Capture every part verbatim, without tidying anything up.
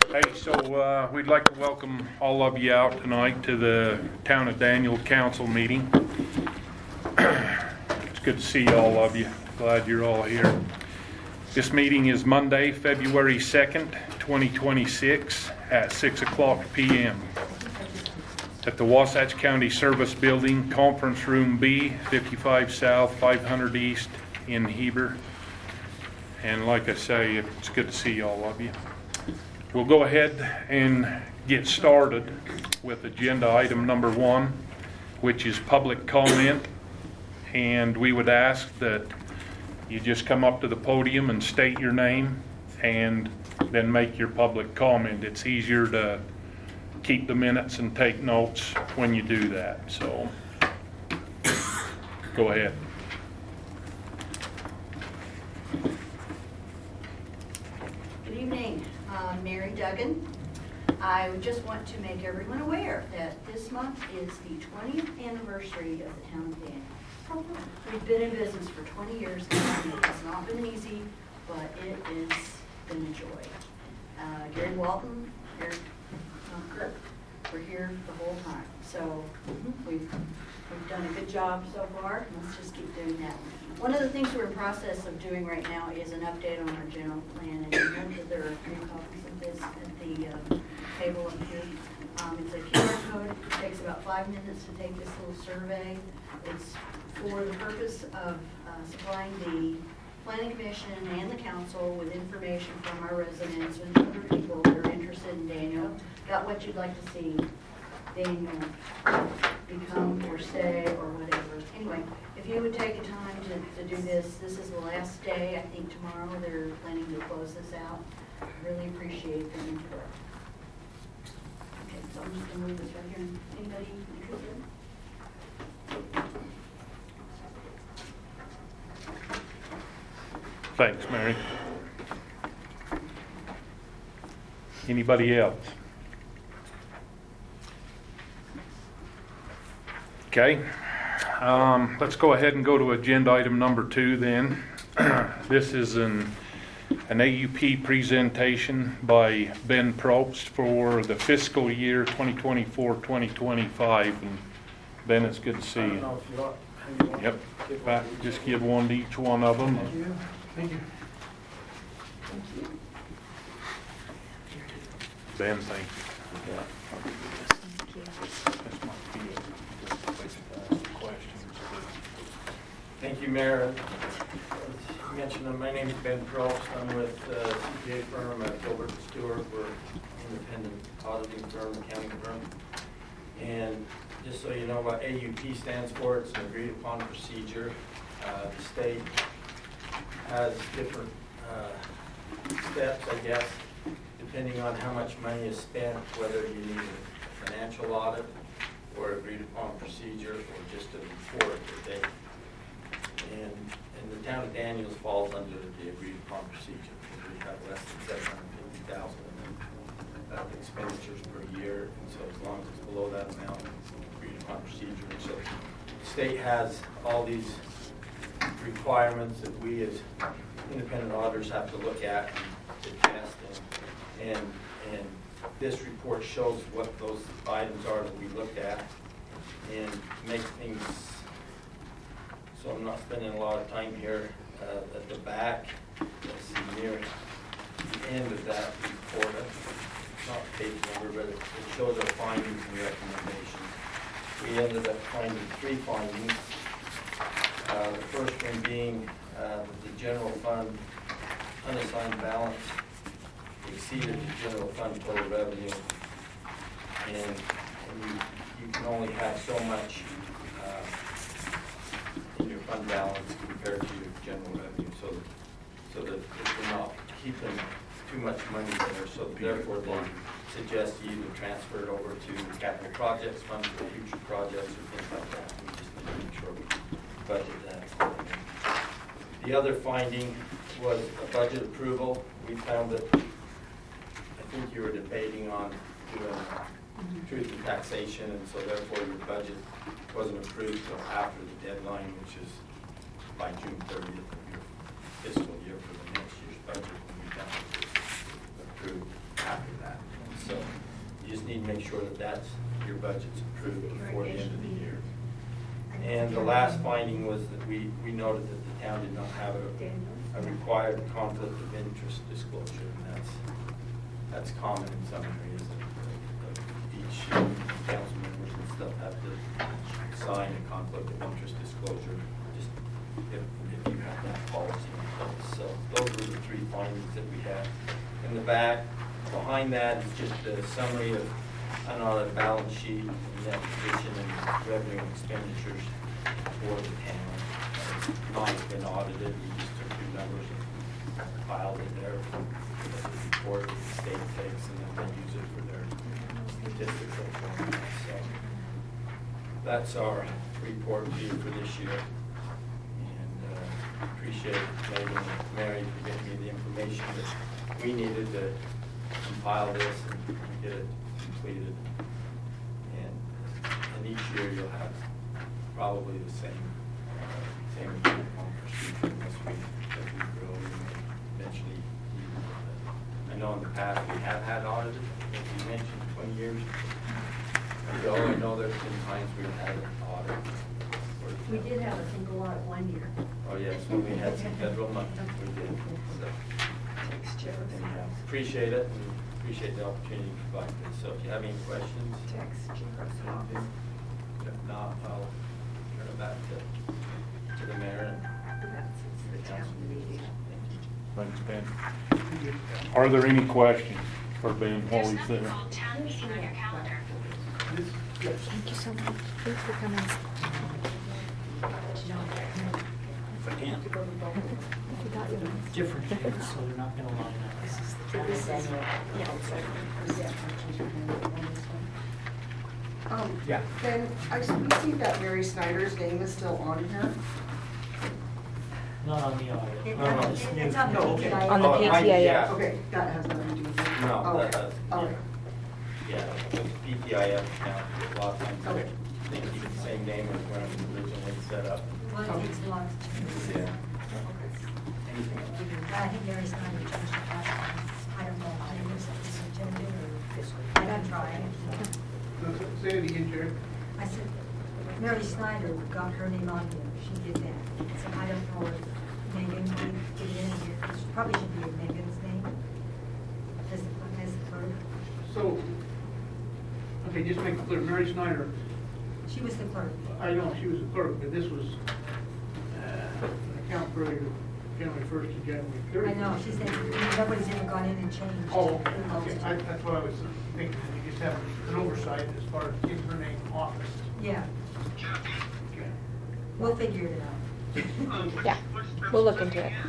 Hey, so uh, we'd like to welcome all of you out tonight to the Town of Daniel Council meeting. It's good to see all of you. Glad you're all here. This meeting is Monday, February second, twenty twenty-six at six o'clock p.m. at the Wasatch County Service Building, Conference Room B, fifty-five South, five hundred East in Heber. And like I say, it's good to see all of you. We'll go ahead and get started with agenda item number one, which is public comment. And we would ask that you just come up to the podium and state your name and then make your public comment. It's easier to keep the minutes and take notes when you do that. So go ahead. Good evening. I'm Mary Duggan. I just want to make everyone aware that this month is the twentieth anniversary of the Town of Daniel. We've been in business for twenty years now, and it has not been easy, but it has been a joy. Uh, Gary Walton, Eric Kirk, we're here the whole time. So we've, we've done a good job so far. Let's just keep doing that. One of the things we're in process of doing right now is an update on our general plan, and you know that there are three copies of this at the uh, table up here. Um, it's a Q R code. It takes about five minutes to take this little survey. It's for the purpose of uh, supplying the Planning Commission and the Council with information from our residents and other people that are interested in Daniel about what you'd like to see Daniel become or stay or whatever. Anyway, if you would take a time to, to do this, this is the last day. I think tomorrow they're planning to close this out. I really appreciate the input. Okay, so I'm just going to leave this right here. Anybody interested? Thanks, Mary. Anybody else? Okay. Um, let's go ahead and go to agenda item number two then. This is an an A U P presentation by Ben Probst for the fiscal year twenty twenty-four twenty twenty-five. And Ben, it's good to see you. Yep. Back, just give one to each one of them. Thank you. Thank you. Thank you. Ben, thank you. Yeah. This might be a good place to ask questions. Thank you, Mayor. As you mentioned, my name is Ben Probst. I'm with uh, C P A firm at Gilbert and Stewart. We're an independent auditing firm, accounting firm. And just so you know what A U P stands for, it's an agreed upon procedure. Uh, the state has different uh, steps, I guess, depending on how much money is spent, whether you need a financial audit or agreed upon procedure or just a report that they, and, and the Town of Daniels falls under the agreed upon procedure because we have less than seven hundred fifty thousand uh, expenditures per year, and so as long as it's below that amount, it's an agreed upon procedure. And so the state has all these requirements that we as independent auditors have to look at and test, and, and and this report shows what those items are that we looked at and make things so I'm not spending a lot of time here. Uh, at the back, let's see, near the end of that report, it's not page number, but it, it shows our findings and recommendations. We ended up finding three findings. Uh, the first one being uh, the general fund unassigned balance exceeded the general fund total revenue, and, and you, you can only have so much uh, in your fund balance compared to your general revenue, so that, so that you're not keeping too much money there, so therefore they suggest you either transfer it over to the capital projects fund for future projects or things like that. We just need to make sure we budget that accordingly. The other finding was a budget approval. We found that, I think you were debating on doing truth in taxation, and so therefore your budget wasn't approved until after the deadline, which is by June thirtieth of your fiscal year for the next year's budget, when we found it was approved after that. you just need to make sure that that's, your budget's approved before the end of the year. And the last finding was that we, we noted that the town did not have a, a required conflict of interest disclosure, and that's, that's common in some areas. Of each council members and stuff have to sign a conflict of interest disclosure, just if, if you have that policy in place. So those were the three findings that we had. In the back, behind that is just a summary of unaudited balance sheet, net position, and revenue and expenditures for the town. It's not been audited, we just took the numbers and filed it there for the report that the state takes, and then they use it for their statistical format. So that's our report to you for this year. And uh, appreciate Megan and Mary for getting me the information that we needed to compile this and get it completed. And, and each year you'll have probably the same uh, same procedure unless we, as we grow, we may eventually use it. I know in the past we have had audited, as you mentioned, twenty years ago. I know there's been times we've had an audit. We did have a single audit one year. Oh yes, when we had some federal money, we did. So, anyhow, appreciate it and appreciate the opportunity to provide this. So if you have any questions, if not, I'll turn it back to, to the mayor and the council meeting. Thank you. Thanks, Ben. Are there any questions for Ben while There's he's nothing there? called town meeting on your calendar. Thank you so much. Thanks for coming. You got yours. Different things, so they're not gonna line up. This is the Um, Yeah. Ben, I s- we see that Mary Snyder's name is still on here. Not on the audit. It- No, no. It's it's on the No, okay. P T I. On the Oh, P T I- I A. yeah. Okay, that has nothing to do with it. No, that Okay. does. Okay. Yeah, the P T I F account, a lot of times Okay. they keep the same name as when it was originally set up. Well, it takes a lot. Yeah. Anything else? I think Mary Snyder changed it last time. I don't know, I think it was superintendent or, I didn't try it. Say it again, Jerry. I said, Mary Snyder got her name on here, she did that. So I don't know if Megan did get it in here, it probably should be Megan's name. As the, as the clerk. So, okay, just make it clear, Mary Snyder, She was the clerk. I know she was a clerk, but this was uh, an account period of January first to January I thirtieth. know, she said, nobody's ever gone in and changed. Oh, who owns okay, it. I- that's what I was thinking, that you just have an oversight as far as keeping her name off it. Yeah, Okay. we'll figure it out. Yeah, we'll look into it.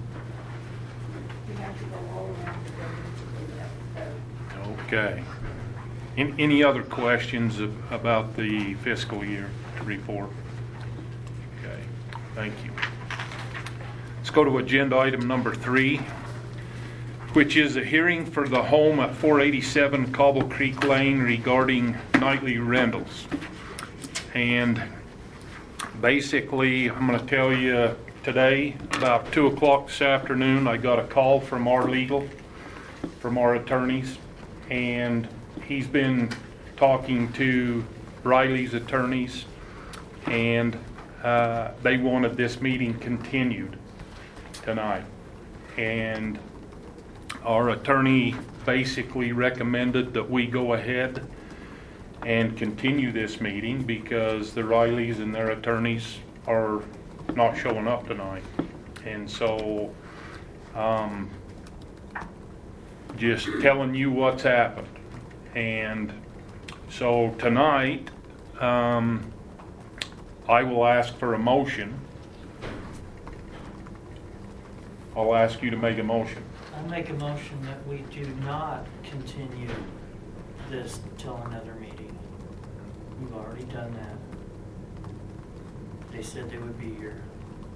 We have to go all around together. Okay. An- Any other questions of- about the fiscal year report? Okay, thank you. Let's go to agenda item number three, which is a hearing for the home at four eighty-seven Cobble Creek Lane regarding nightly rentals. And basically, I'm going to tell you today, about two o'clock this afternoon, I got a call from our legal, from our attorneys, and he's been talking to Riley's attorneys, and uh, they wanted this meeting continued tonight. And our attorney basically recommended that we go ahead and continue this meeting because the Rileys and their attorneys are not showing up tonight. And so, um, just telling you what's happened. And so tonight, um, I will ask for a motion. I'll ask you to make a motion. I'll make a motion that we do not continue this till another meeting. We've already done that. They said they would be here.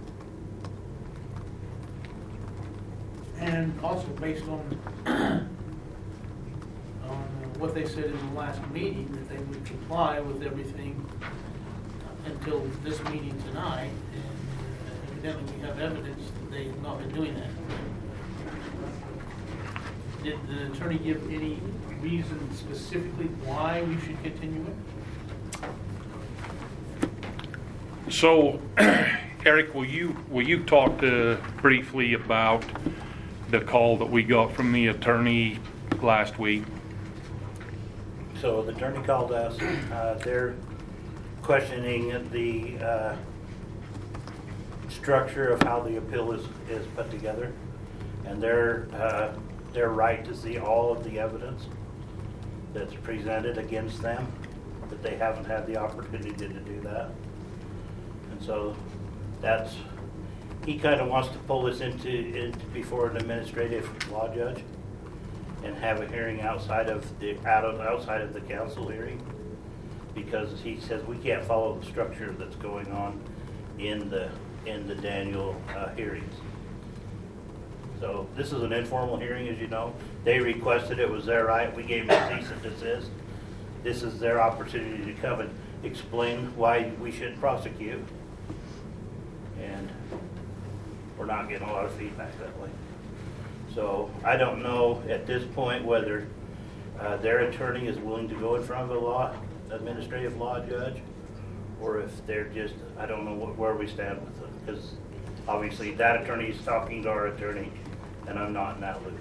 And also based on, on what they said in the last meeting, that they would comply with everything until this meeting tonight, and evidently we have evidence that they have not been doing that. Did the attorney give any reason specifically why we should continue it? So, Eric, will you, will you talk to briefly about the call that we got from the attorney last week? So the attorney called us, uh, they're questioning the uh, structure of how the appeal is, is put together. And they're, uh, they're right to see all of the evidence that's presented against them, but they haven't had the opportunity to do that. And so that's, he kind of wants to pull this into, into before an administrative law judge and have a hearing outside of the, out of, outside of the council hearing, because he says we can't follow the structure that's going on in the, in the Daniel uh, hearings. So this is an informal hearing, as you know. They requested it, was their right. We gave them a cease and desist. This is their opportunity to come and explain why we should prosecute. And we're not getting a lot of feedback that way. So I don't know at this point whether uh, their attorney is willing to go in front of a law, administrative law judge, or if they're just, I don't know what, where we stand with them, because obviously that attorney is talking to our attorney, and I'm not in that loop.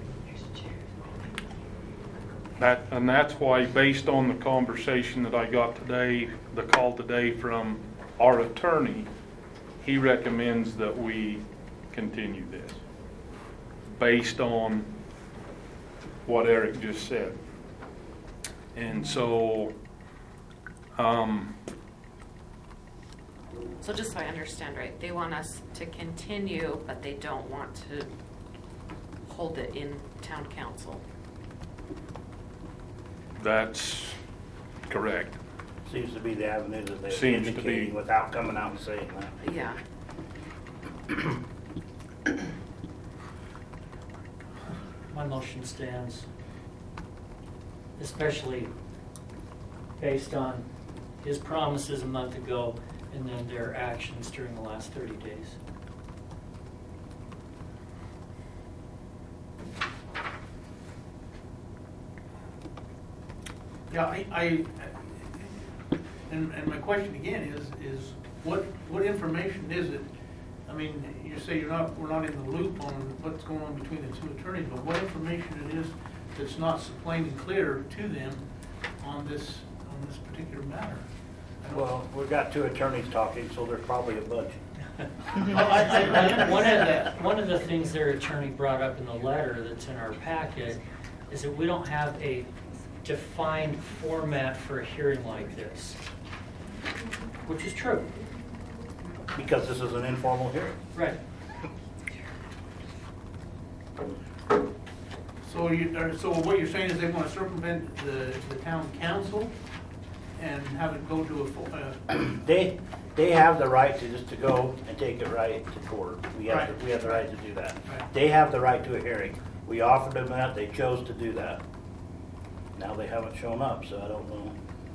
That, and that's why, based on the conversation that I got today, the call today from our attorney, he recommends that we continue this, based on what Eric just said. And so, um, So just so I understand right, they want us to continue, but they don't want to hold it in town council. that's correct. Seems to be the avenue that they're Seems to indicating be. without coming out and saying that. Yeah. My motion stands, especially based on his promises a month ago and then their actions during the last thirty days. Yeah, I, I, and, and my question again is, is what, what information is it? I mean, you say you're not, we're not in the loop on what's going on between the two attorneys, but what information it is that's not so plain and clear to them on this, on this particular matter? I don't- Well, we've got two attorneys talking, so there's probably a bunch. Oh, I, I, I, one of the, one of the things their attorney brought up in the letter that's in our packet is that we don't have a defined format for a hearing like this, which is true. Because this is an informal hearing. Right. So you, or- so what you're saying is they want to circumvent the, the town council and have it go to a, full- uh, They, they have the right to just to go and take it right to court. We have, Right. the- we have the right to do that. Right. They have the right to a hearing. We offered them that, they chose to do that. Now they haven't shown up, so I don't know.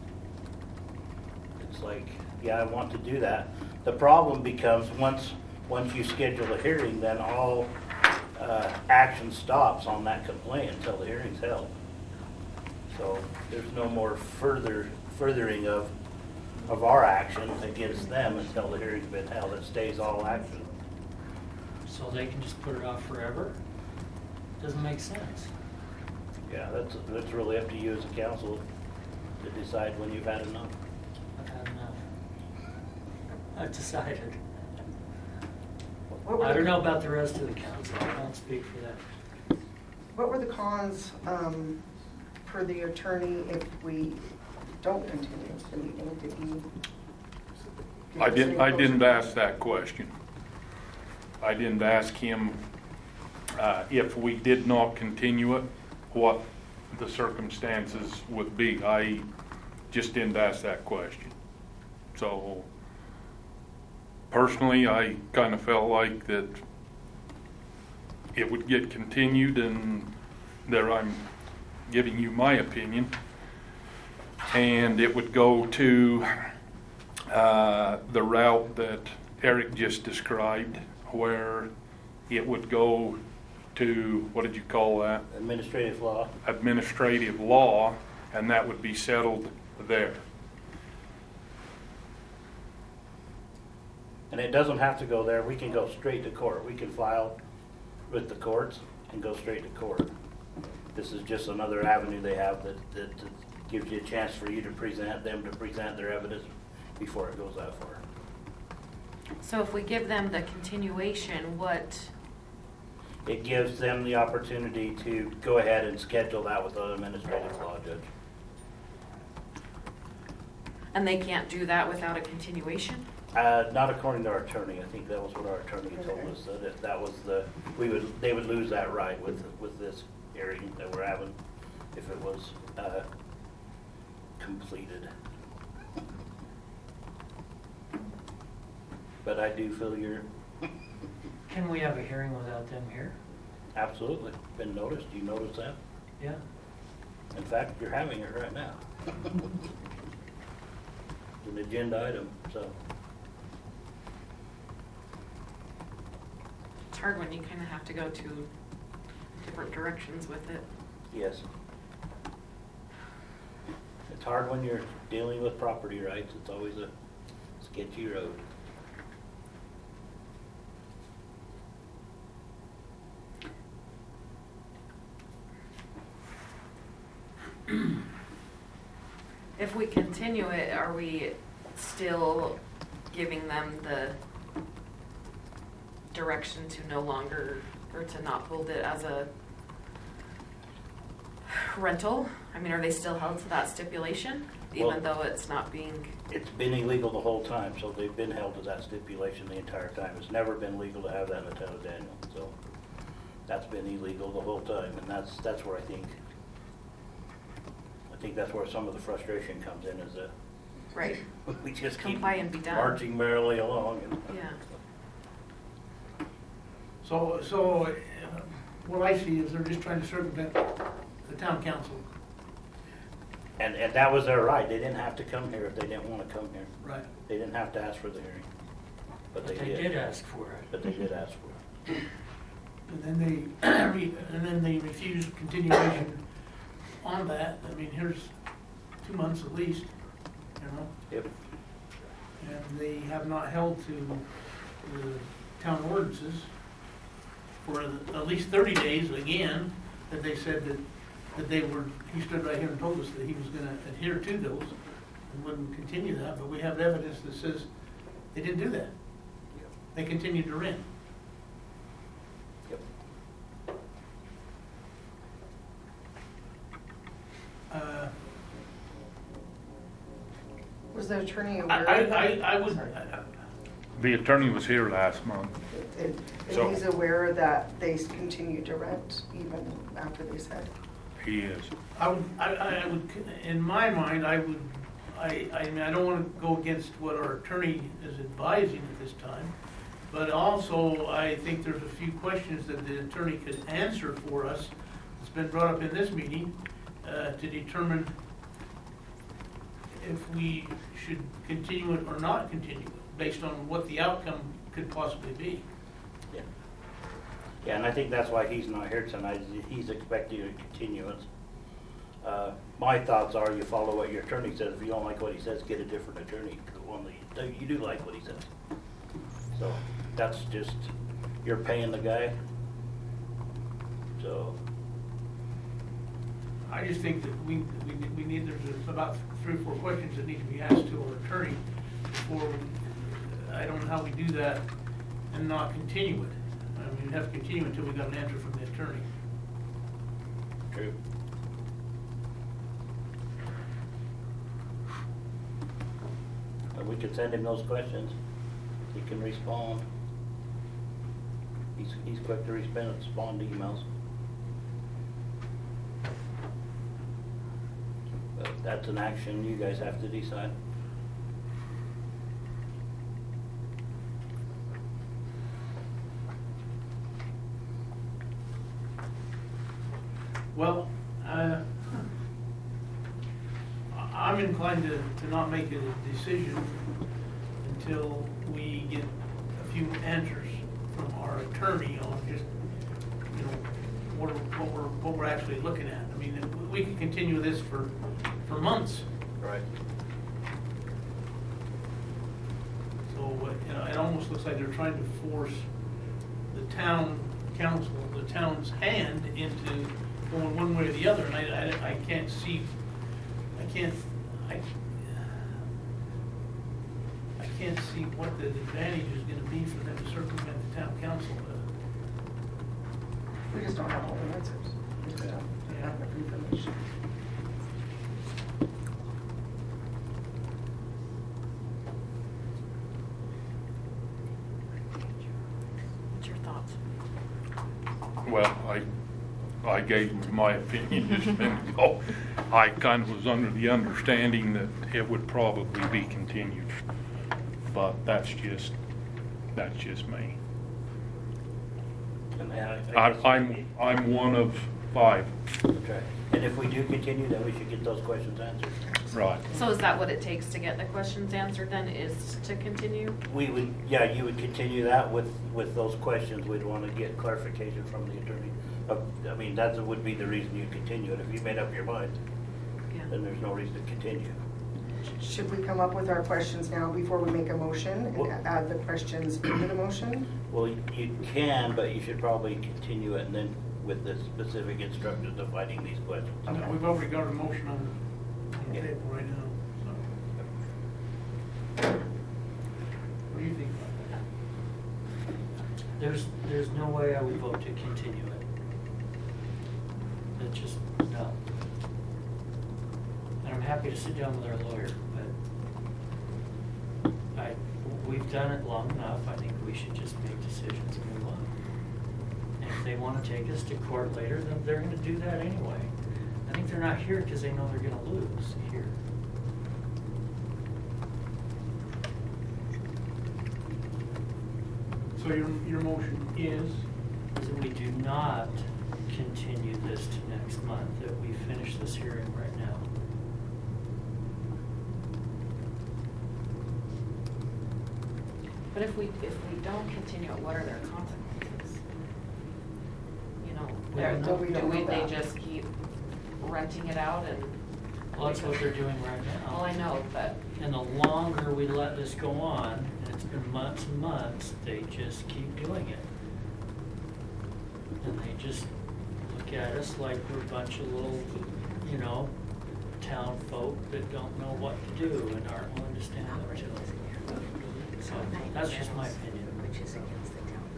It's like, yeah, I want to do that. The problem becomes, once, once you schedule a hearing, then all uh, action stops on that complaint until the hearing's held. So there's no more further, furthering of, of our action against them until the hearing's been held. It stays all action. So they can just put it off forever? Doesn't make sense. Yeah, that's, that's really up to you as a council to decide when you've had enough. I've had enough. I've decided. What were I don't the- know about the rest of the council, I won't speak for them. What were the cons um, for the attorney if we don't continue the meeting? Did he? did I he didn't, say I didn't close? ask that question. I didn't ask him uh, if we did not continue it, what the circumstances would be. I just didn't ask that question. So personally, I kind of felt like that it would get continued, and there I'm giving you my opinion, and it would go to uh, the route that Eric just described, where it would go to, what did you call that? Administrative law. Administrative law, and that would be settled there. And it doesn't have to go there, we can go straight to court. We can file with the courts and go straight to court. This is just another avenue they have that, that gives you a chance for you to present, them to present their evidence before it goes that far. So if we give them the continuation, what, It gives them the opportunity to go ahead and schedule that with the administrative law judge. and they can't do that without a continuation? Uh, not according to our attorney. I think that was what our attorney told us, that it- that was the, we would, they would lose that right with, with this hearing that we're having if it was, uh, completed. But I do feel you're Can we have a hearing without them here? absolutely been noticed. You notice that? Yeah. In fact, you're having it right now. It's an agenda item, so. It's hard when you kind of have to go two different directions with it. Yes. It's hard when you're dealing with property rights. It's always a sketchy road. If we continue it, are we still giving them the direction to no longer, or to not hold it as a rental? I mean, are they still held to that stipulation, even Well- though it's not being, It's been illegal the whole time, so they've been held to that stipulation the entire time. It's never been legal to have that in the town of Daniel, so that's been illegal the whole time, and that's, that's where I think, I think that's where some of the frustration comes in, is that right? we just keep Comply and be done. marching merrily along. and- Yeah. So, so uh, what I see is they're just trying to circumvent the town council. And, and that was their right. They didn't have to come here if they didn't want to come here. Right. They didn't have to ask for the hearing, but But they they did. did ask for it. But they did ask for it. And then they, re- and then they refused continuation on that. I mean, here's two months at least, you know? Yep. And they have not held to the town ordinances for at least thirty days again, that they said that, that they were, he stood right here and told us that he was gonna adhere to those and wouldn't continue that, but we have evidence that says they didn't do that. They continued to rent. Yep. Uh, Was the attorney I, aware I, of that? I I would, The attorney was here last month. And So- and he's aware that they continue to rent even after they said? He is. I would, I, I would, in my mind, I would, I, I mean, I don't wanna go against what our attorney is advising at this time, but also, I think there's a few questions that the attorney could answer for us, that's been brought up in this meeting, uh, to determine if we should continue it or not continue it, based on what the outcome could possibly be. Yeah. Yeah, and I think that's why he's not here tonight. is He's expecting a continuance. Uh, my thoughts are you follow what your attorney says. If you don't like what he says, get a different attorney, the one that you, you do like what he says. So that's just, you're paying the guy. So, I just think that we, we, we need, there's about three or four questions that need to be asked to our attorney before, we- I don't know how we do that and not continue it. I mean, we have to continue until we got an answer from the attorney. true. But we could send him those questions. He can respond. He's, he's quick to respond, respond to emails. But that's an action you guys have to decide. Well, uh, I'm inclined to, to not make a decision until we get a few answers from our attorney on just you know, what, what we're, what we're actually looking at. I mean, we could continue this for, for months. Right. So, uh, you know, it almost looks like they're trying to force the town council, the town's hand into going one way or the other, and I, I, I can't see, I can't, I, I can't see what the advantage is gonna be for them to circumvent the town council. uh, We just don't have all the answers. We just don't have enough information. What's your thoughts? Well, I, I gave my opinion just a minute ago. I kind of was under the understanding that it would probably be continued, but that's just, that's just me. And I- I, I guess- I'm, I'm one of five. Okay. And if we do continue, then we should get those questions answered. Right. So is that what it takes to get the questions answered then, is to continue? We would, yeah, you would continue that with, with those questions. We'd want to get clarification from the attorney. Uh, I mean, that would be the reason you continue it. If you made up your mind, Yeah. then there's no reason to continue. Should we come up with our questions now before we make a motion Well- and add the questions into the motion? Well, you can, but you should probably continue it and then with the specific instructions of finding these questions. I mean, we've already got a motion on, on the Yeah. table right now, so. What do you think about that? There's, there's no way I would vote to continue it. It's just, no. And I'm happy to sit down with our lawyer, but I, we've done it long enough. I think we should just make decisions and move on. And if they want to take us to court later, then they're going to do that anyway. I think they're not here because they know they're going to lose here. So your, your motion is? Is that we do not continue this to next month, that we finish this hearing right now. But if we, if we don't continue it, what are their consequences? You know, We they're- don't know. We do don't we, know they that. just keep renting it out and? Well, that's what they're doing right now. Well, I know, but, And the longer we let this go on, and it's been months and months, they just keep doing it. And they just look at us like we're a bunch of little, you know, town folk that don't know what to do and aren't willing to stand up to it. So that's just my opinion. Which is against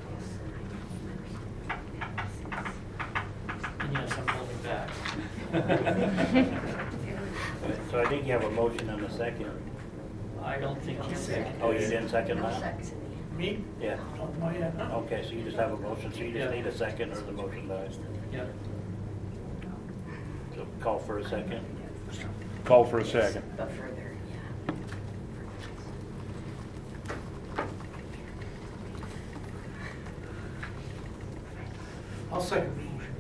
the town code. And yes, I'm holding back. So I think you have a motion and a second. I don't think he's second. Oh, you didn't second No that? sex. Me? Yeah. Oh, my, yeah, no. Okay, so you just have a motion, so you Yeah. just need a second or the motion dies. Yep. So call for a second. Call for a second. But further, yeah. I'll second the motion.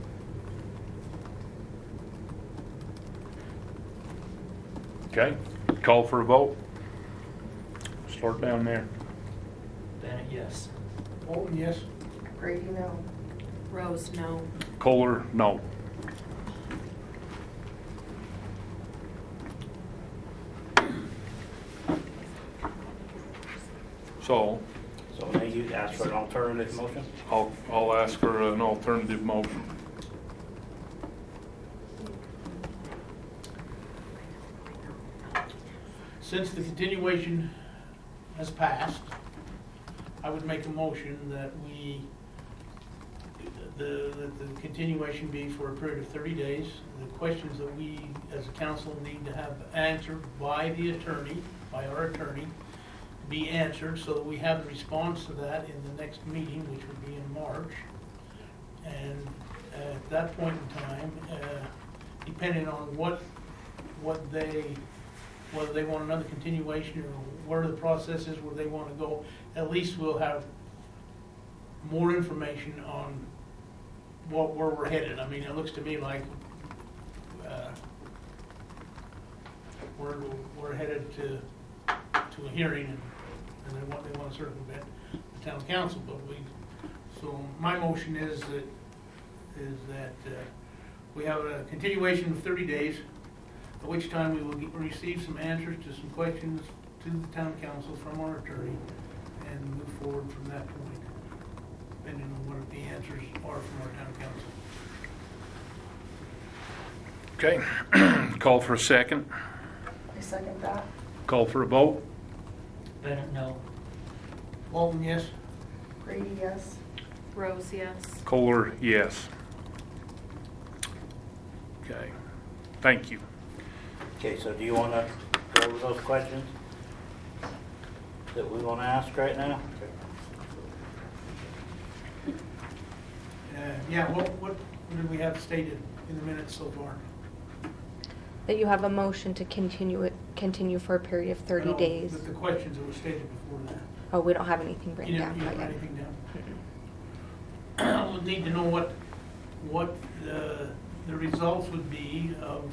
Okay, call for a vote. Start down there. Bennett, yes. Bolton, yes? Grady, no. Rose, no. Kohler, no. So, So now you ask for an alternative motion? I'll, I'll ask for an alternative motion. Since the continuation has passed, I would make a motion that we, the, that the continuation be for a period of thirty days. The questions that we, as a council, need to have answered by the attorney, by our attorney, be answered so that we have the response to that in the next meeting, which would be in March. And at that point in time, uh, depending on what, what they, whether they want another continuation or where the process is, where they want to go, at least we'll have more information on what, where we're headed. I mean, it looks to me like uh, we're, we're headed to, to a hearing, and, and they want, they want to circumvent the town council, but we, so my motion is that is that uh, we have a continuation of thirty days, at which time we will get- receive some answers to some questions to the town council from our attorney and move forward from that point, depending on what the answers are from our town council. Okay, call for a second. I second that. Call for a vote. Bennett, no. Walton, yes? Grady, yes. Rose, yes. Kohler, yes. Okay, thank you. Okay, so do you want to go over those questions that we want to ask right now? Uh, Yeah, what, what what did we have stated in the minutes so far? That you have a motion to continue it, continue for a period of thirty No, days. The the questions that were stated before that. Oh, we don't have anything You written didn't, down you quite didn't write yet. anything down? Mm-mm. We'll need to know what, what the, the results would be of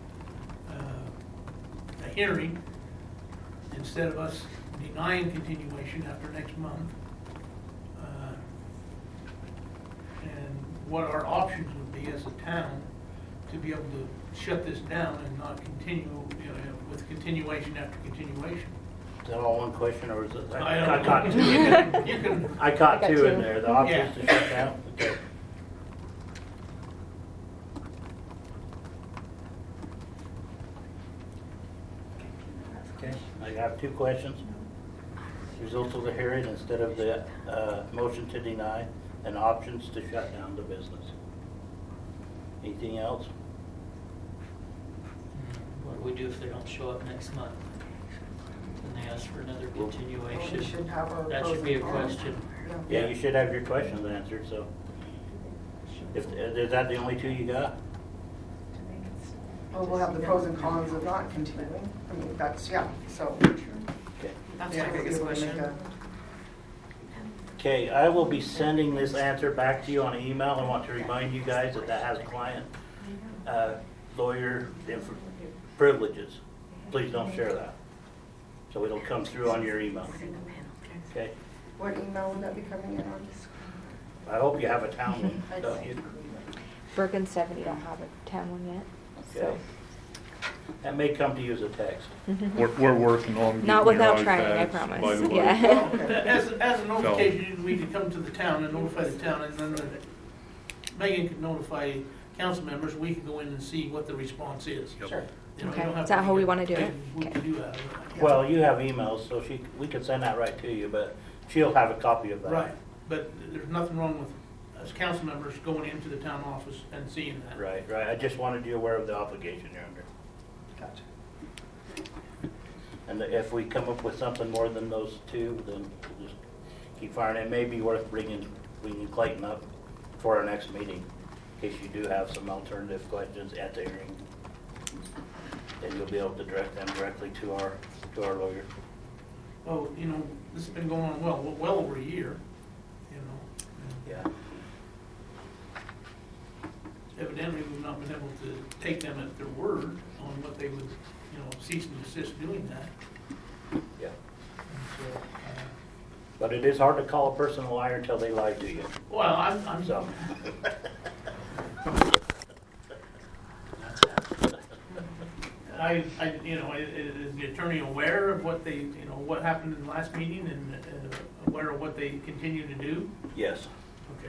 uh, a hearing, instead of us denying continuation after next month. Uh, And what our options would be as a town to be able to shut this down and not continue, you know, with continuation after continuation. Is that all one question, or is it? I don't I know. caught two. You can- you can- I caught I got two in two. there, the options to Yeah. shut down. Okay. Okay, I have two questions. Results of the hearing instead of the uh, motion to deny, and options to shut down the business. Anything else? What do we do if they don't show up next month? And they ask for another Well, continuation? we should have our That pros should be a and cons. question. Yeah. Yeah, you should have your questions answered, so. If, is that the only two you got? Well, we'll have the pros and cons of not continuing. I mean, that's, yeah, so. Okay. That's Yeah, my we'll be biggest able to make question. a- Okay, I will be sending this answer back to you on email. I want to remind you guys that that has client, uh, lawyer inf- privileges. Please don't share that. So it'll come through on your email. Okay? What email would that be coming in on? I hope you have a town one, don't you? Bergen seventy don't have a town one yet, so. Okay. That may come to you as a text. We're, we're working on. Not getting your without trying, I iPads, promise. by the way. Yeah. As, as a notification, we could come to the town and notify the town, and then uh, Megan could notify council members, we could go in and see what the response is. Sure. You know, you Okay. don't have Is that to how we get- wanna do it? We Okay. can do that. Well, you have emails, so she, we could send that right to you, but she'll have a copy of that. Right, but there's nothing wrong with, as council members, going into the town office and seeing that. Right, right. I just wanted you aware of the obligation you're under. Gotcha. And if we come up with something more than those two, then we'll just keep firing. It may be worth bringing, bringing Clayton up for our next meeting, in case you do have some alternative questions at the hearing. Then you'll be able to direct them directly to our, to our lawyer. Well, you know, this has been going on well, well over a year, you know. Yeah. Evidently, we've not been able to take them at their word on what they would, you know, cease and desist doing that. Yeah. And so, uh, But it is hard to call a person a liar until they lie to you, Well, I'm, I'm, so. I, I, you know, i- i- is the attorney aware of what they, you know, what happened in the last meeting and uh, aware of what they continue to do? Yes. Okay.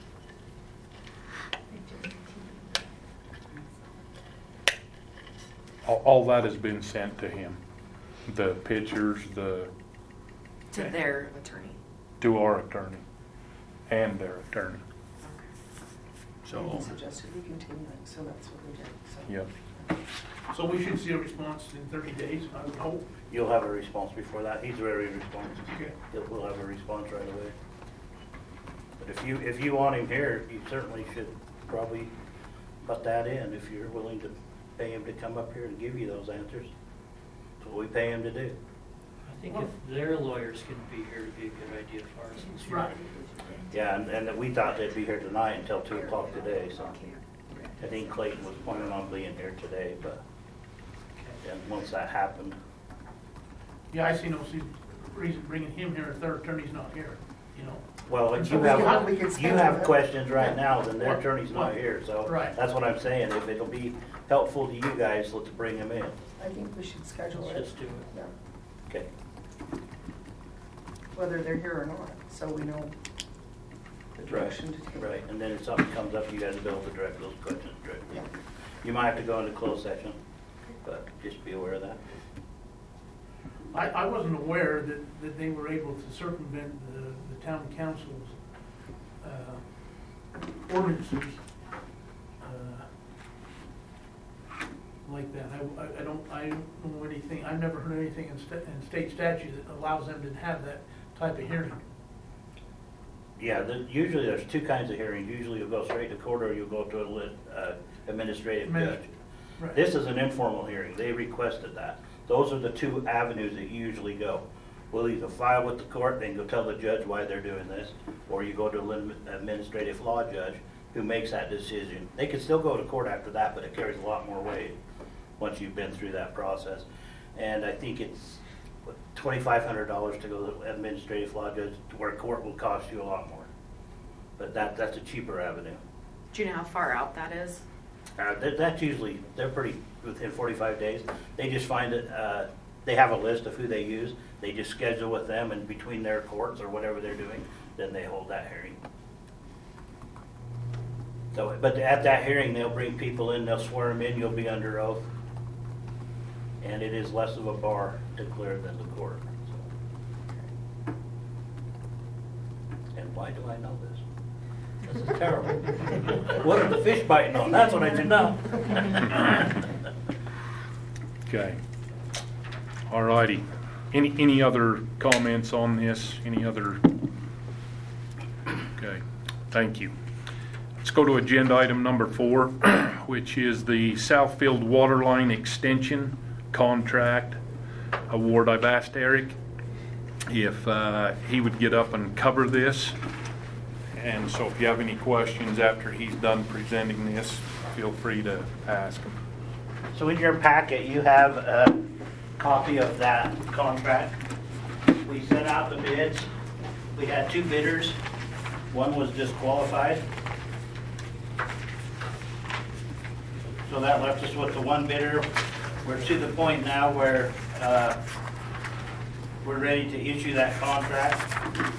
All, all that has been sent to him. The pictures, the, To their attorney. to our attorney and their attorney. So, He suggested we continue it, so that's what we did, so. yep. So we should see a response in thirty days, I would hope. You'll have a response before that. He's very responsive. Okay. He'll- We'll have a response right away. But if you, if you want him here, you certainly should probably put that in if you're willing to pay him to come up here and give you those answers. That's what we pay him to do. I think if their lawyers can be here, it'd be a good idea for ours. Right. Yeah, and, and we thought they'd be here tonight until two o'clock today, so. I think Clayton was planning on being here today, but then once that happened, Yeah, I see no see- reason bringing him here if their attorney's not here, you know. Well, And if so you we can- have, we can you schedule have it. questions right now, then their Right. attorney's not here, so. Right. That's what I'm saying, if it'll be helpful to you guys, let's bring them in. I think we should schedule Let's it, just do it. yeah, Okay. whether they're here or not, so we know the direction to take. Right, and then if something comes up, you guys will be able to direct those questions directly. Yeah. You might have to go into closed session, but just be aware of that. I, I wasn't aware that, that they were able to circumvent the, the town council's, uh, ordinances, uh, like that. I, I- I don't, I don't know anything, I've never heard anything in sta- in state statute that allows them to have that type of hearing. Yeah, the, usually there's two kinds of hearings. Usually you'll go straight to court or you'll go to a lit, uh, administrative Admin- judge. Right. This is an informal hearing. They requested that. Those are the two avenues that you usually go. We'll either file with the court, then go tell the judge why they're doing this, or you go to an administrative law judge who makes that decision. They can still go to court after that, but it carries a lot more weight once you've been through that process. And I think it's twenty-five hundred dollars to go to the administrative law judge, where court will cost you a lot more. But that, that's a cheaper avenue. Do you know how far out that is? Uh, that, that's usually, they're pretty, within forty-five days. They just find it, uh, they have a list of who they use. They just schedule with them, and between their courts or whatever they're doing, then they hold that hearing. So, but at that hearing, they'll bring people in, they'll swear them in, you'll be under oath. And it is less of a bar to clear than the court. So. And why do I know this? This is terrible. What are the fish biting on? That's what I should know. Okay. All righty. Any, any other comments on this? Any other? Okay, thank you. Let's go to agenda item number four, which is the Southfield Waterline Extension Contract Award. I've asked Eric if uh, he would get up and cover this. And so if you have any questions after he's done presenting this, feel free to ask him. So in your packet, you have a copy of that contract. We sent out the bids. We had two bidders. One was disqualified. So that left us with the one bidder. We're to the point now where uh, we're ready to issue that contract.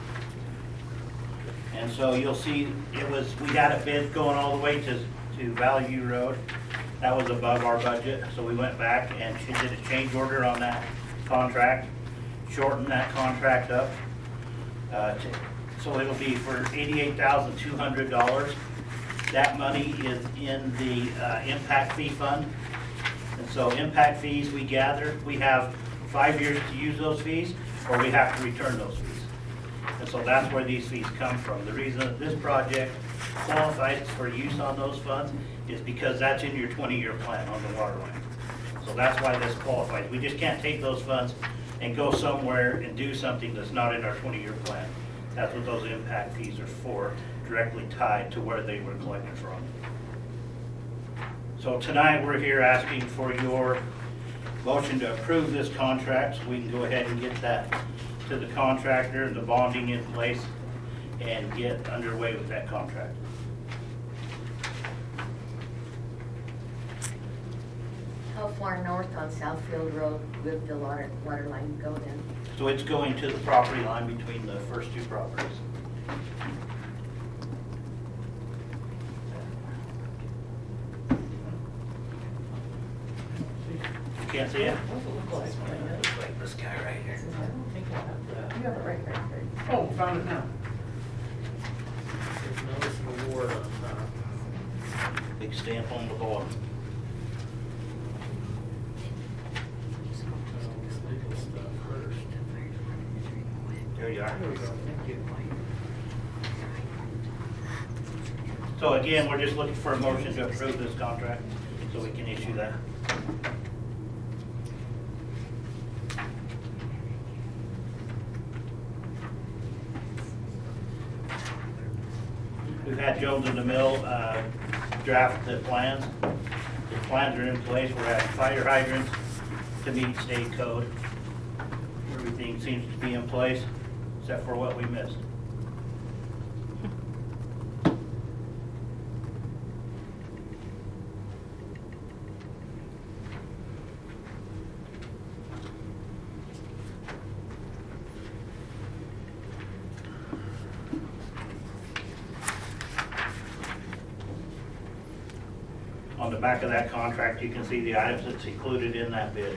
And so you'll see, it was, we got a bid going all the way to, to Value Road. That was above our budget, so we went back and she did a change order on that contract, shortened that contract up. Uh, to- So it'll be for eighty-eight thousand two hundred dollars. That money is in the uh, impact fee fund. And so impact fees we gather, we have five years to use those fees, or we have to return those fees. And so that's where these fees come from. The reason that this project qualifies for use on those funds is because that's in your twenty-year plan on the water line. So that's why this qualifies. We just can't take those funds and go somewhere and do something that's not in our twenty-year plan. That's what those impact fees are for, directly tied to where they were collected from. So tonight, we're here asking for your motion to approve this contract, so we can go ahead and get that to the contractor and the bonding in place and get underway with that contract. How far north on Southfield Road would the water, water line go then? So it's going to the property line between the first two properties. You can't see it? Like this guy right here. You have it right there, Craig. Oh, found it now. There's notice of award on top. Big stamp on the bottom. Legal stuff first. There you are. There we go, thank you. So again, we're just looking for a motion to approve this contract so we can issue that. We've had Jones in the Mill uh, draft the plans. The plans are in place. We're at fire hydrants to meet state code. Everything seems to be in place except for what we missed. On the back of that contract, you can see the items that's included in that bid.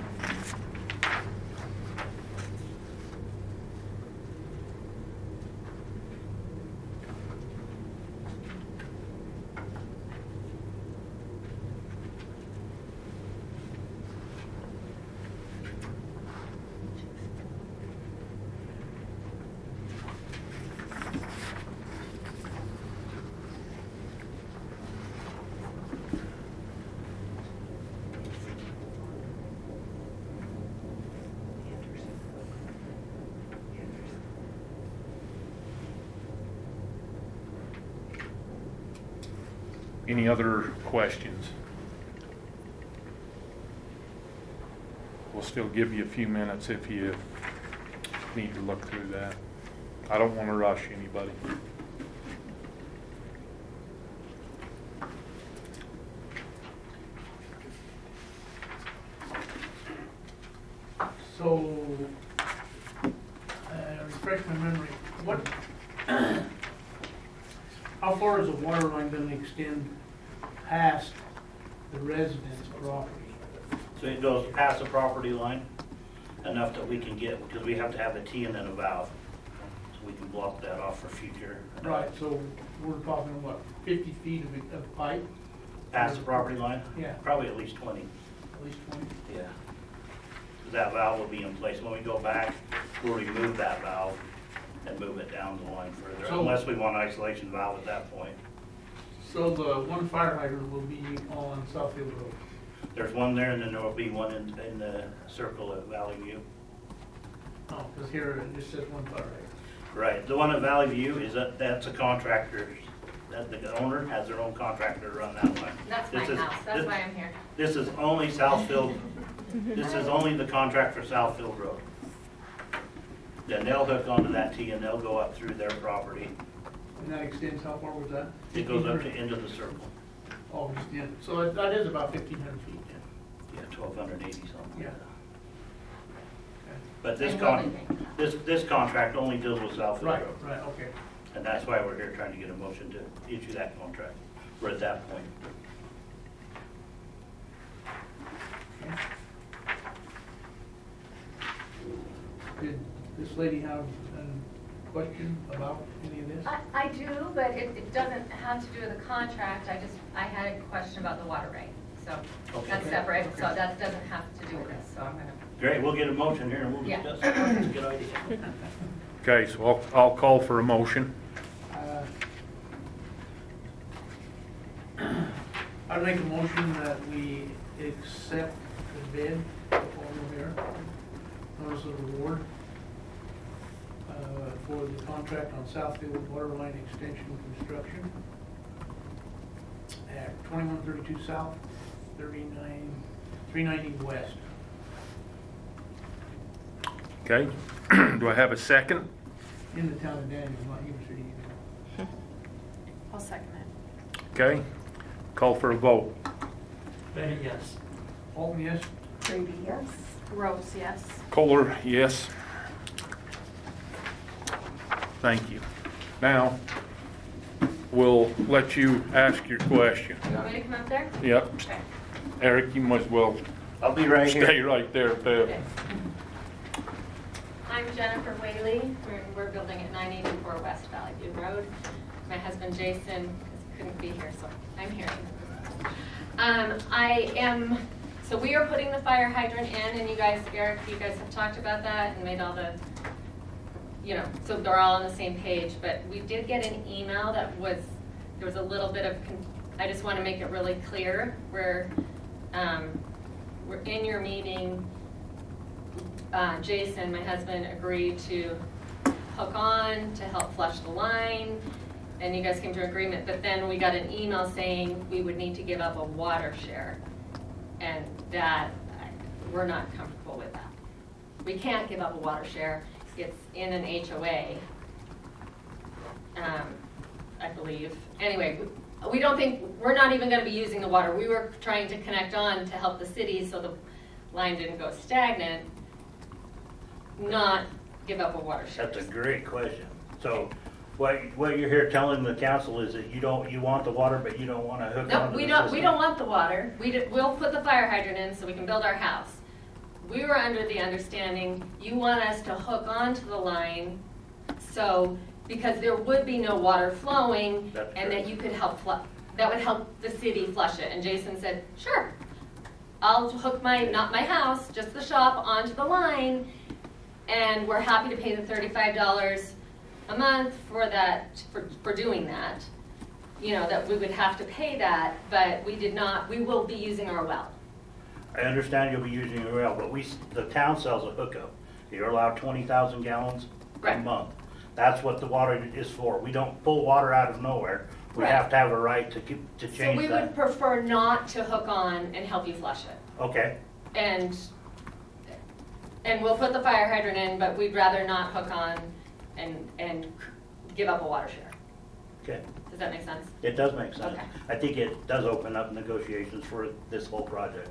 Any other questions? We'll still give you a few minutes if you need to look through that. I don't want to rush anybody. So, uh, refresh my memory, what, how far is the water line gonna extend past the residence property? So it goes past the property line, enough that we can get, because we have to have a T and then a valve. So we can block that off for future. Right, so we're talking, what, fifty feet of, of pipe, Past the property line? Yeah. Probably at least twenty. at least twenty? Yeah. That valve will be in place. When we go back, we'll remove that valve and move it down the line further, So- unless we want an isolation valve at that point. So the one fire hydrant will be on Southfield Road? There's one there, and then there will be one in, in the circle at Valley View. Oh, because here it just says one fire hydrant. Right, the one at Valley View is that, that's a contractor, that the owner has their own contractor to run that line. That's my This is- house, that's this- why I'm here. This is only Southfield, this is only the contract for Southfield Road. Then they'll hook onto that T and they'll go up through their property. And that extends, how far was that? It goes up to into the circle. Oh, just the end. So that- that is about fifteen hundred feet, yeah. Yeah, twelve hundred eighty something. Yeah. But this And con, building. this, this contract only deals with Southfield Right, Road. right, okay. And that's why we're here trying to get a motion to issue that contract. We're at that point. Okay. Did this lady have a question about any of this? I, I do, but it, it doesn't have to do with the contract, I just, I had a question about the water rate, so Okay. that's separate, so that doesn't have to do with this, so I'm gonna. Great, we'll get a motion here and we'll Yeah. discuss it. That's a good idea. Okay, so I'll, I'll call for a motion. Uh, I'd make a motion that we accept the bid over here, notice of award, uh, for the contract on Southfield Water Line Extension Construction at twenty-one thirty-two South, thirty-nine, three ninety West. Okay, do I have a second? In the town of Daniels, not Huber City. I'll second it. Okay, call for a vote. Bennett, yes. Alton, yes? Brady, yes. Rose, yes. Kohler, yes. Thank you. Now, we'll let you ask your question. You want me to come up there? Yep. Okay. Eric, you must well I'll be right stay here. right there, Pep. Okay. I'm Jennifer Whaley. We're, we're building at nine eighty-four West Valley View Road. My husband Jason couldn't be here, so I'm here. Um, I am, so we are putting the fire hydrant in, and you guys, Eric, you guys have talked about that and made all the, you know, so they're all on the same page. But we did get an email that was, there was a little bit of, con- I just want to make it really clear. We're, um, we're in your meeting. Uh, Jason, my husband, agreed to hook on to help flush the line, and you guys came to an agreement, but then we got an email saying we would need to give up a water share, and that, we're not comfortable with that. We can't give up a water share, it's in an H O A, um, I believe. Anyway, we- we don't think, we're not even gonna be using the water. We were trying to connect on to help the city so the line didn't go stagnant, not give up a water share. That's a great question. So What, what you're here telling the council is that you don't, you want the water, but you don't want to hook No, onto we the don't, we system? don't want the water. We, d- we'll put the fire hydrant in so we can build our house. We were under the understanding you want us to hook onto the line, so, because there would be no water flowing, That's and that correct. you could help, flu- that would help the city flush it. And Jason said, sure, I'll hook my, not my house, just the shop onto the line, and we're happy to pay the thirty-five dollars a month for that, for, for doing that. You know, that we would have to pay that, but we did not, we will be using our well. I understand you'll be using your well, but we, s- the town sells a hookup. You're allowed twenty thousand gallons a Right. month. That's what the water is for. We don't pull water out of nowhere. We Right. have to have a right to keep, to So change we would that. prefer not to hook on and help you flush it. Okay, And, and we'll put the fire hydrant in, but we'd rather not hook on and, and give up a water share. okay. Does that make sense? It does make sense. Okay. I think it does open up negotiations for this whole project.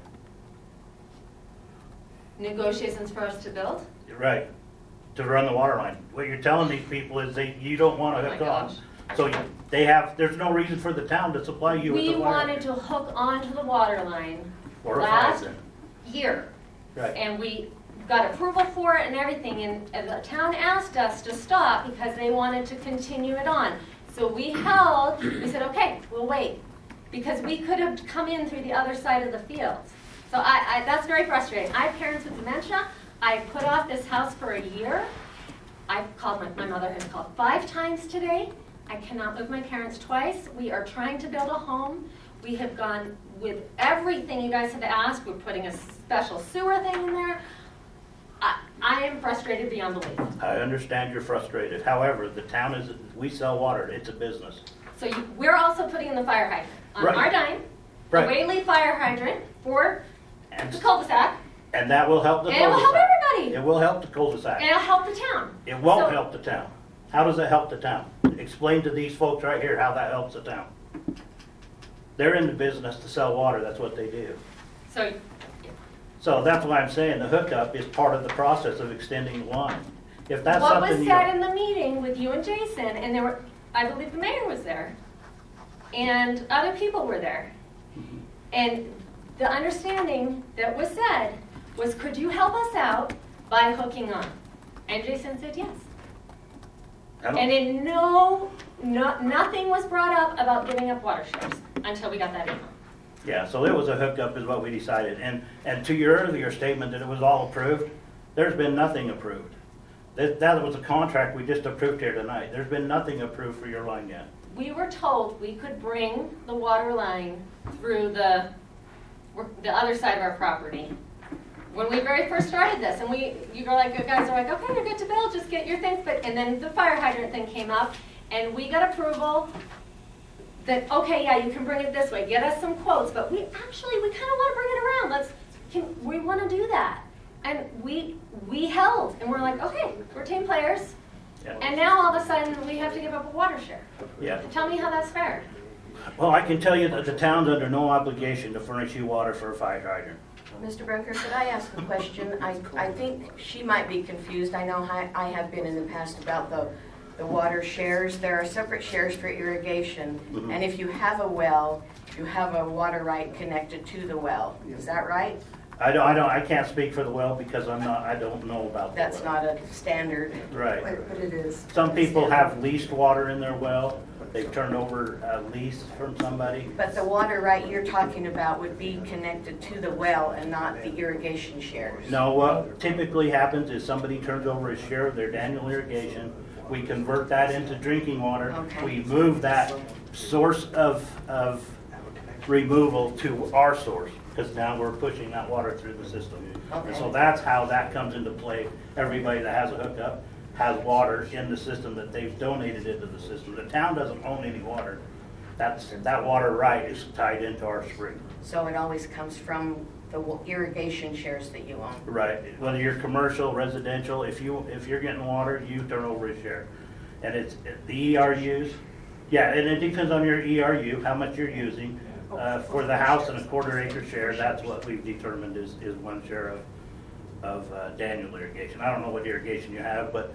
Negotiations for us to build? You're right, to run the water line. What you're telling these people is they, you don't want Oh to my hook on. gosh. So you- they have, there's no reason for the town to supply you with the We water. wanted to hook onto the water line Or a last hydrant. year. Right. And we got approval for it and everything, and, and the town asked us to stop because they wanted to continue it on. So we held, we said, okay, we'll wait, because we could have come in through the other side of the fields. So I, I, that's very frustrating. I have parents with dementia. I put off this house for a year. I've called, my, my mother has called five times today. I cannot move my parents twice. We are trying to build a home. We have gone with everything you guys have asked. We're putting a special sewer thing in there. I, I am frustrated beyond belief. I understand you're frustrated. However, the town is, we sell water. It's a business. So you, we're also putting in the fire hydrant on Right. our dime. The Right. Whaley fire hydrant for And, the cul-de-sac. and that will help the And it will help cul-de-sac. everybody. It will help the cul-de-sac. And it'll help the town. It won't So- help the town. How does it help the town? Explain to these folks right here how that helps the town. They're in the business to sell water, that's what they do. So So that's why I'm saying the hookup is part of the process of extending the line. If that's what was something you... said in the meeting with you and Jason, and there were, I believe the mayor was there, and other people were there. And the understanding that was said was, could you help us out by hooking on? And Jason said yes. I don't- And in no, no, nothing was brought up about giving up water shares until we got that email. Yeah, so it was a hookup is what we decided. And, and to your earlier statement that it was all approved, there's been nothing approved. That, that was a contract we just approved here tonight. There's been nothing approved for your line yet. We were told we could bring the water line through the, the other side of our property. When we very first started this, and we, you were like, you guys are like, okay, you're good to build, just get your things, but, and then the fire hydrant thing came up, and we got approval that, okay, yeah, you can bring it this way, get us some quotes, but we actually, we kind of want to bring it around, let's, can, we want to do that. And we, we held, and we're like, okay, we're team players, Yeah. and now all of a sudden, we have to give up a water share. Yeah. Tell me how that's fair. Well, I can tell you that the town's under no obligation to furnish you water for a fire hydrant. Mister Brinker, could I ask a question? I, I think she might be confused. I know I, I have been in the past about the, the water shares. There are separate shares for irrigation. Mhm. And if you have a well, you have a water right connected to the well. Is that right? I don't, I don't, I can't speak for the well because I'm not, I don't know about the well. That's not a standard. Right. But but it is. Some people have leased water in their well. They've turned over a lease from somebody. But the water right you're talking about would be connected to the well and not the irrigation shares. No, what typically happens is somebody turns over a share of their annual irrigation. We convert that into drinking water. Okay. We move that source of, of removal to our source, because now we're pushing that water through the system. And so Okay. that's how that comes into play. Everybody that has a hookup has water in the system that they've donated into the system. The town doesn't own any water. That's, that water right is tied into our spring. So it always comes from the wa- irrigation shares that you own. Right, whether you're commercial, residential, if you, if you're getting water, you turn over a share. And it's, the E R Us, yeah, and it depends on your E R U, how much you're using. Uh, for the house and a quarter acre share, that's what we've determined is, is one share of, of uh, Daniel irrigation. I don't know what irrigation you have, but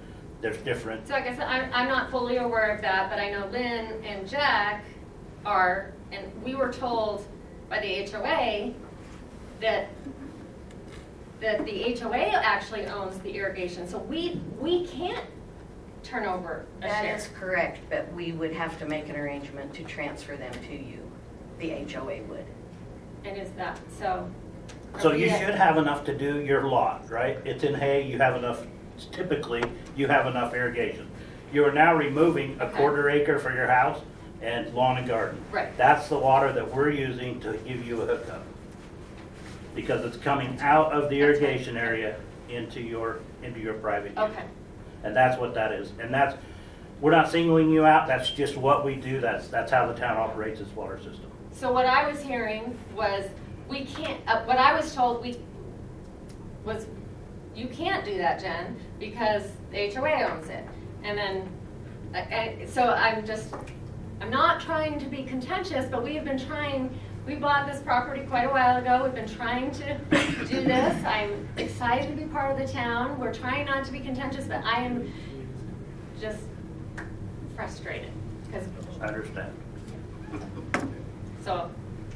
there's different, So like I said, I'm, I'm not fully aware of that, but I know Lynn and Jack are, and we were told by the H O A that, that the H O A actually owns the irrigation, so we, we can't turn over a That share. is correct, but we would have to make an arrangement to transfer them to you. The H O A would. And is that, so. so you Yeah. should have enough to do your lot, right? It's in hay, you have enough, typically, you have enough irrigation. You are now removing a Okay. quarter acre for your house and lawn and garden. Right. That's the water that we're using to give you a hookup. Because it's coming out of the That's right. irrigation area into your, into your private use. Okay, And that's what that is. And that's, we're not singling you out, that's just what we do, that's, that's how the town operates its water system. so what I was hearing was, we can't, uh, what I was told, we, was, you can't do that, Jen, because the H O A owns it. And then, I, I, so I'm just, I'm not trying to be contentious, but we have been trying, we bought this property quite a while ago, we've been trying to do this. I'm excited to be part of the town, we're trying not to be contentious, but I am just frustrated, because, I understand. so,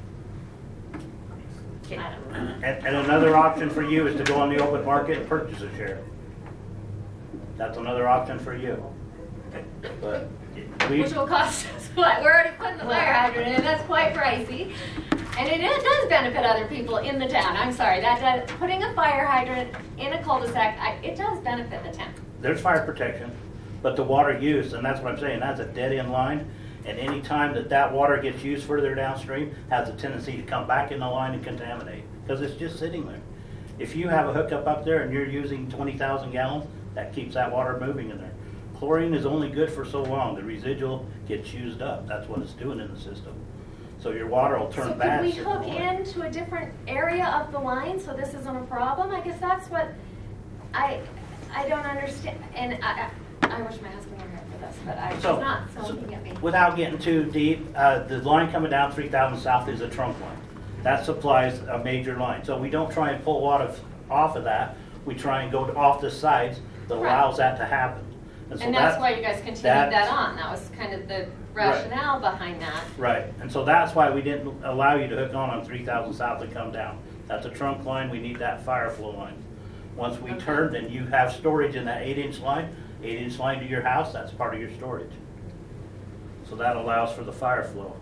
I don't know. And, and another option for you is to go on the open market and purchase a share. That's another option for you. But we, Which will cost us what? We're already putting the fire hydrant in, and that's quite pricey. And it, it does benefit other people in the town. I'm sorry, that does, putting a fire hydrant in a cul-de-sac, I, it does benefit the town. there's fire protection, but the water use, and that's what I'm saying, that's a dead end line. And any time that that water gets used further downstream, has a tendency to come back in the line and contaminate, because it's just sitting there. If you have a hookup up there and you're using twenty thousand gallons, that keeps that water moving in there. Chlorine is only good for so long. The residual gets used up. That's what it's doing in the system. So your water will turn So bad. could we sitting in hook the line. into a different area of the line so this isn't a problem? I guess that's what I, I don't understand. And I, I I wish my husband were here for this, but I, he's So, not, so so he can get me. without getting too deep, uh, the line coming down three thousand south is a trunk line. That supplies a major line. So we don't try and pull water off of that. We try and go off the sides that Right. allows that to happen. so And that's why you guys continued that that's- on. That was kind of the rationale behind that. Right, and so that's why we didn't allow you to hook on on three thousand south and come down. That's a trunk line, we need that fire flow line. Once we Okay. turn, then you have storage in that eight inch line, eight inch line to your house, that's part of your storage. So that allows for the fire flow.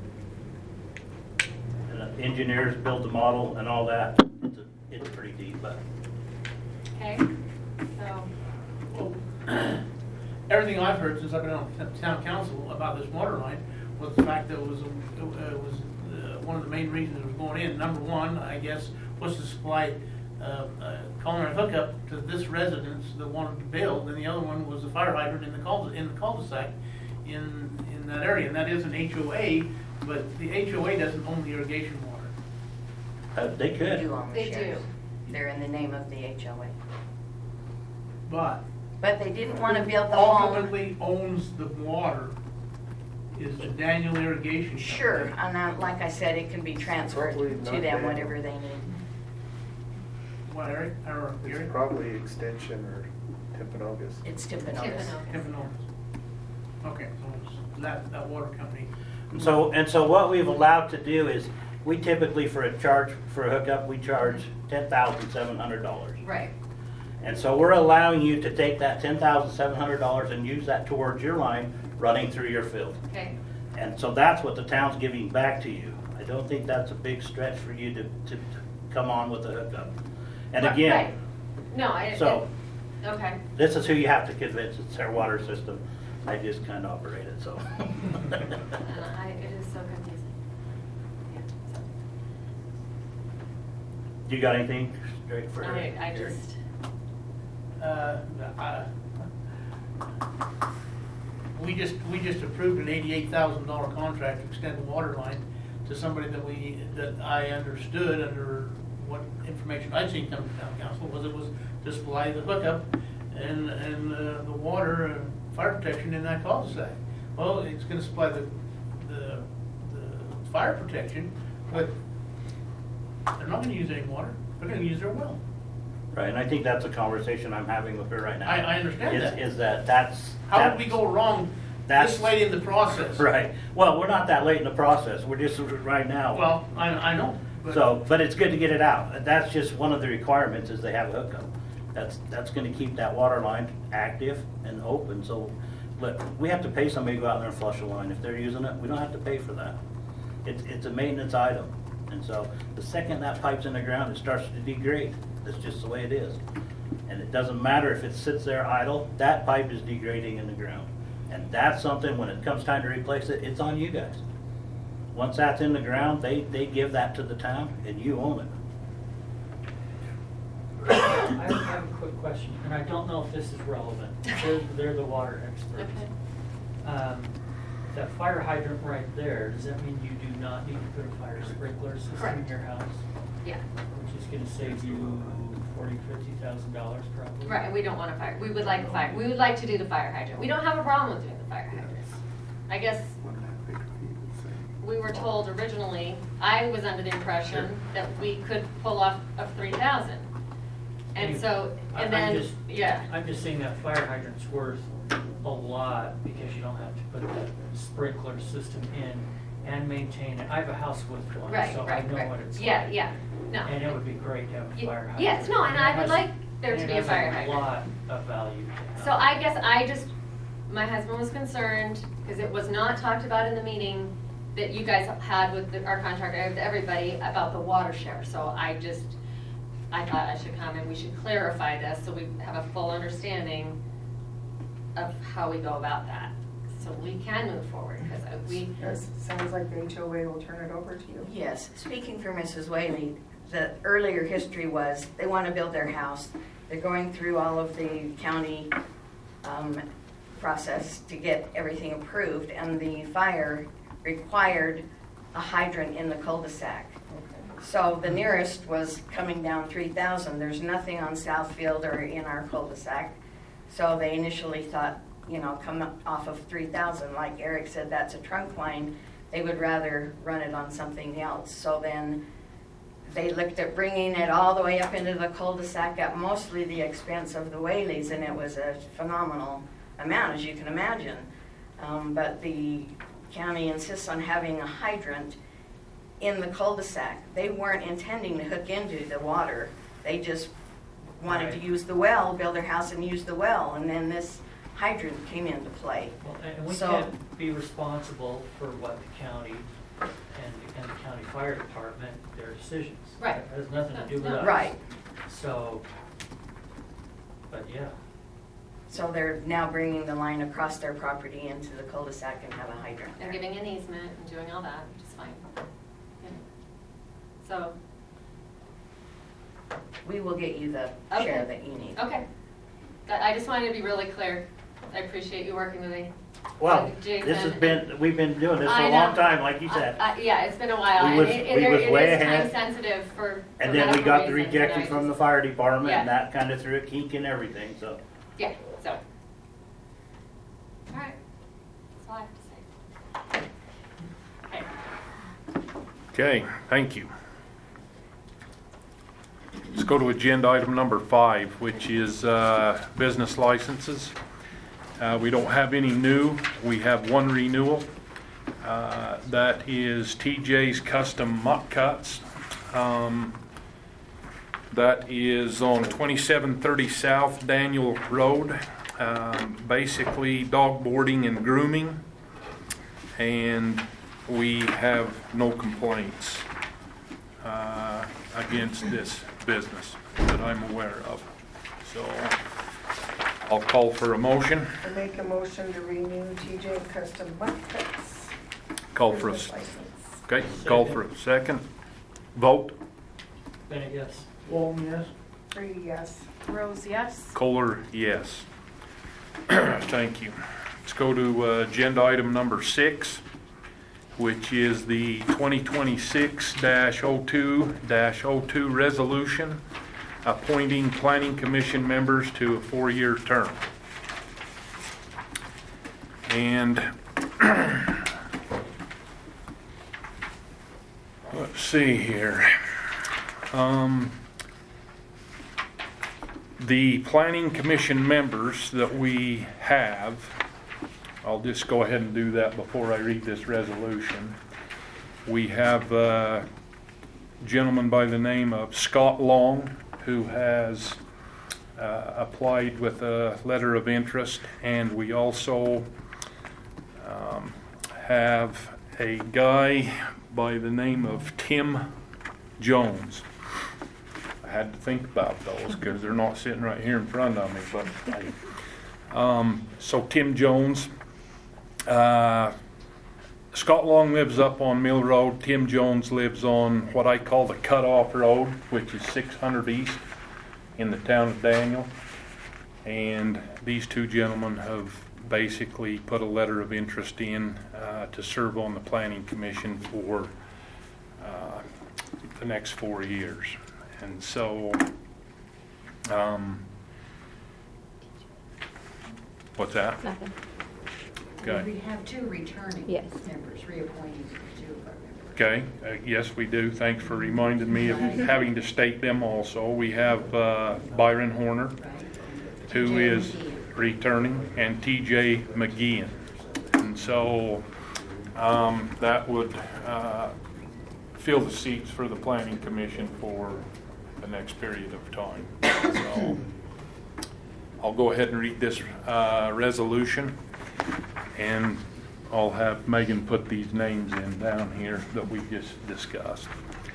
And the engineers built the model and all that, it's, a- it's pretty deep, but. Okay? So, Everything I've heard since I've been on t- town council about this water line was the fact that it was, a- it was uh, one of the main reasons it was going in. Number one, I guess, was to supply uh, a culinary hookup to this residence that wanted to build, and the other one was a fire hydrant in the cul in the cul-de-sac in in that area, and that is an H O A, but the H O A doesn't own the irrigation water. Uh, they They could. do own the They shares. do. They're in the name of the H O A. But But they didn't want to build the home. ultimately owns the water is the Daniel Irrigation Company. Sure, and I- like I said, it can be transferred Probably to not them, Daniel. whatever they need. What, Eric, or Gary? It's probably Extension or Timpanogos. It's Timpanogos. Timpanogos. Timpanogos. Okay, so it's that, that water company. And so, and so what we've allowed to do is, we typically for a charge, for a hookup, we charge ten thousand seven hundred dollars. right. And so we're allowing you to take that ten thousand seven hundred dollars and use that towards your line running through your field. Okay. And so that's what the town's giving back to you. I don't think that's a big stretch for you to, to, to come on with a hookup. And Right, again, right. No, I. so Okay. this is who you have to convince, it's their water system. I just kind of operate it, so. Uh, I, it is so confusing. Yeah, so, You got anything straight for? I, I Gary? just, Uh, I- We just, we just approved an eighty-eight thousand dollar contract to extend the water line to somebody that we, that I understood under what information I'd seen come to town council was it was to supply the hookup and, and uh, the water and fire protection in that cul-de-sac. Well, it's gonna supply the, the, the fire protection, but they're not gonna use any water, they're gonna use their well. Right, and I think that's a conversation I'm having with her right now. I, I understand Is, that. is that that's. How that's- did we go wrong that's- this late in the process? Right, well, we're not that late in the process, we're just right now. Well, I, I know, but. So, but it's good to get it out. That's just one of the requirements is they have a hookup. That's, that's gonna keep that water line active and open, so, look, we have to pay somebody to go out there and flush a line. If they're using it, we don't have to pay for that. It's, it's a maintenance item. And so, the second that pipe's in the ground, it starts to degrade. That's just the way it is. And it doesn't matter if it sits there idle, that pipe is degrading in the ground. And that's something, when it comes time to replace it, it's on you guys. Once that's in the ground, they, they give that to the town and you own it. I have I have a quick question, and I don't know if this is relevant. They're, they're the water experts. Okay. Um, That fire hydrant right there, does that mean you do not need to put a fire sprinkler system in Correct. your house? Yeah, Which is gonna save you forty, fifty thousand dollars probably? Right, and we don't want a fire, we would like fire, we would like to do the fire hydrant. We don't have a problem with doing the fire hydrants. I guess we were told originally, I was under the impression that we could pull off of three thousand. And so, I- and I'm then, just- yeah, I'm just saying that fire hydrant's worth a lot because you don't have to put that sprinkler system in and maintain it. I have a house with one, right, so I right, know what right. it's like. Yeah, yeah, no. And it would be great to have a Y- fire hydrant. yes, no, and it I would has- like there to and be it a has fire hydrant. a lot of value. to So have. I guess I just, my husband was concerned, because it was not talked about in the meeting that you guys had with the- our contractor, with everybody, about the water share. So I just, I thought I should come and we should clarify this so we have a full understanding of how we go about that. So we can move forward, because we, Yes, sounds like the H O A will turn it over to you. Yes, speaking for Missus Whaley, the earlier history was they want to build their house. They're going through all of the county um, process to get everything approved, and the fire required a hydrant in the cul-de-sac. So the nearest was coming down three thousand. There's nothing on Southfield or in our cul-de-sac. So they initially thought, you know, come up off of three thousand. Like Eric said, that's a trunk line. They would rather run it on something else. So then they looked at bringing it all the way up into the cul-de-sac at mostly the expense of the Whaleys, and it was a phenomenal amount, as you can imagine. Um, but the county insists on having a hydrant in the cul-de-sac. They weren't intending to hook into the water. They just wanted to Right. use the well, build their house and use the well, and then this hydrant came into play. Well, and we So- can't be responsible for what the county and, and the county fire department, their decisions. Right. It has nothing to do with No. us. Right. So, but yeah. So they're now bringing the line across their property into the cul-de-sac and have a hydrant they're there. giving an easement and doing all that, which is fine. Yeah. So, We will get you the Okay. share that you need. okay. That- I just wanted to be really clear. I appreciate you working with me. Well, Like Jason this has and- been, we've been doing this for I a long know. time, like you said. I- I- Yeah, it's been a while, We and was- it it- we was it way is time ahead. sensitive for for And then we medical got the reasons, and rejection I from the just- fire department, and Yeah. that kind of threw a kink in everything, so. Yeah, so. All right, that's all I have to say. Okay. Okay, thank you. Let's go to agenda item number five, which is uh, business licenses. Uh, We don't have any new. We have one renewal. Uh, That is T J's Custom Muck Cuts. Um, That is on twenty-seven thirty South Daniel Road. Um, Basically dog boarding and grooming. And we have no complaints uh, against this business that I'm aware of. So I'll call for a motion. I make a motion to renew T J Custom Butt Cuts. Call for a, business s- license. okay, call for a second. Vote. Bennett, yes. Walton, yes? Three yes. Rose, yes. Kohler, yes. Thank you. Let's go to uh, agenda item number six, which is the twenty twenty-six dash oh two dash oh two resolution appointing planning commission members to a four-year term. And let's see here. Um, The planning commission members that we have, I'll just go ahead and do that before I read this resolution. We have a gentleman by the name of Scott Long, who has uh, applied with a letter of interest, and we also um, have a guy by the name of Tim Jones. I had to think about those because they're not sitting right here in front of me. But I, um, so Tim Jones, uh, Scott Long lives up on Mill Road. Tim Jones lives on what I call the Cutoff Road, which is six hundred east in the town of Daniel. And these two gentlemen have basically put a letter of interest in uh, to serve on the Planning Commission for uh, the next four years. And so, um, what's that? Nothing. Okay. We have two returning Yes. members, reappointing two of our members. Okay, uh, yes, we do. Thanks for reminding me of having to state them also. We have uh, Byron Horner, who is returning, and T J McGeehan. And so um, that would uh, fill the seats for the Planning Commission for the next period of time. So I'll go ahead and read this uh, resolution, and I'll have Megan put these names in down here that we just discussed.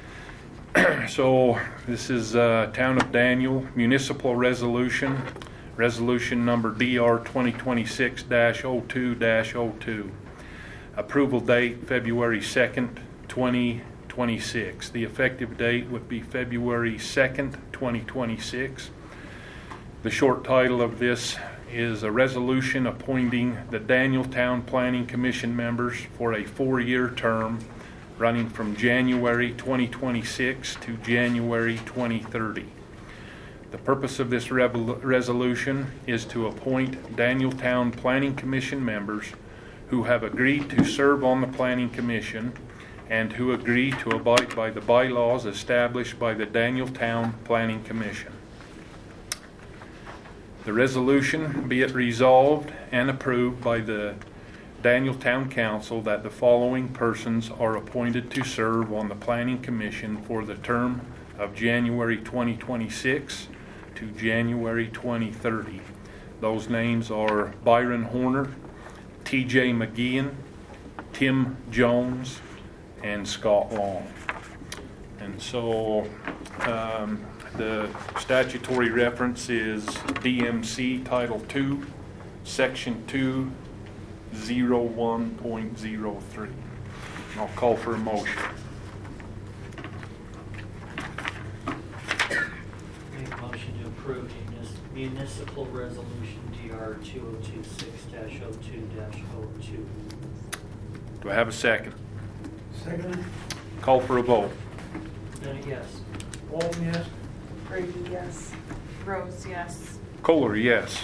So this is uh, Town of Daniel Municipal Resolution, Resolution number D R twenty twenty-six dash oh two dash oh two. Approval date February second, twenty twenty-six. The effective date would be February second, twenty twenty-six. The short title of this is a resolution appointing the Danieltown Planning Commission members for a four-year term running from January twenty twenty-six to January twenty thirty. The purpose of this revol- resolution is to appoint Danieltown Planning Commission members who have agreed to serve on the Planning Commission and who agree to abide by the bylaws established by the Danieltown Planning Commission. The resolution be it resolved and approved by the Danieltown Council that the following persons are appointed to serve on the Planning Commission for the term of January twenty twenty-six to January twenty thirty. Those names are Byron Horner, T J McGeehan, Tim Jones, and Scott Long. And so um, the statutory reference is D M C Title two, Section two oh one point oh three. I'll call for a motion. Make a motion to approve munis- municipal resolution D R two oh two six dash oh two dash oh two. Do I have a second? Second. Call for a vote. Bennett, yes. Walton, yes. Brady, yes. Rose, yes. Kohler, yes.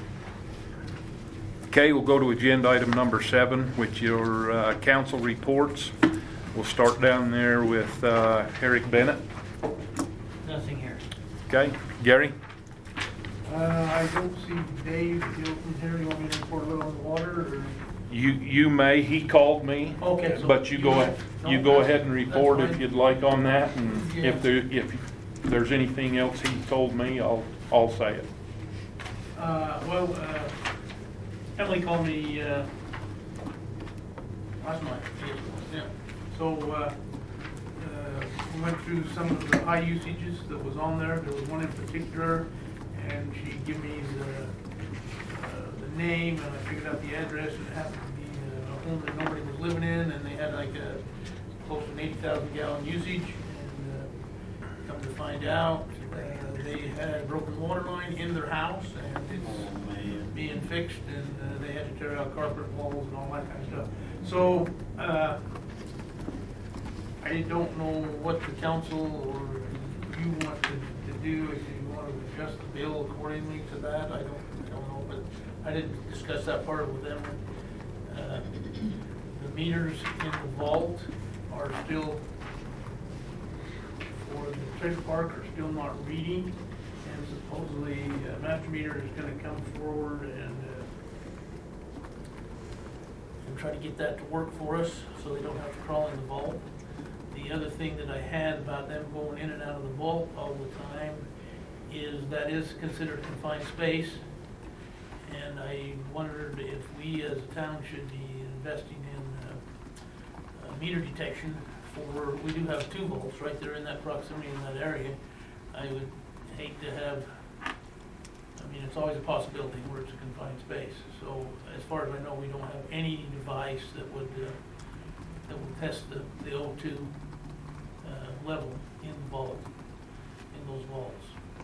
Okay, we'll go to agenda item number seven, which your uh, council reports. We'll start down there with uh, Eric Bennett. Nothing here. Okay, Gary? Uh, I don't see Dave Hilton here. You want me to report a little on the water, or? You you may. He called me. Okay, so But you go ahead. You go ahead and report if you'd like on that, and Yeah. if there if there's anything else he told me, I'll I'll say it. Uh, well, uh, Emily called me, uh, last night, yeah. So, uh, uh, we went through some of the high usages that was on there. There was one in particular, and she gave me the, uh, the name, and I figured out the address, and it happened to be uh, a home that nobody was living in, and they had like a close to an eighty thousand gallon usage, and, uh, come to find out, uh, they had a broken water line in their house, and it's being fixed, and uh, they had to tear out carpet walls and all that kind of stuff. So, uh, I don't know what the council or you want to, to do, if you want to adjust the bill accordingly to that, I don't, I don't know, but I didn't discuss that part with them. Uh, the meters in the vault are still, for the treasure park, are still not reading, and supposedly uh, Master Meter is gonna come forward and, uh, and try to get that to work for us, so they don't have to crawl in the vault. The other thing that I had about them going in and out of the vault all the time is that is considered confined space. And I wondered if we as a town should be investing in uh, uh, meter detection for, we do have two vaults right there in that proximity in that area. I would hate to have, I mean, it's always a possibility where it's a confined space. So as far as I know, we don't have any device that would, uh, that would test the, the O two uh, level in the vault, in those vaults.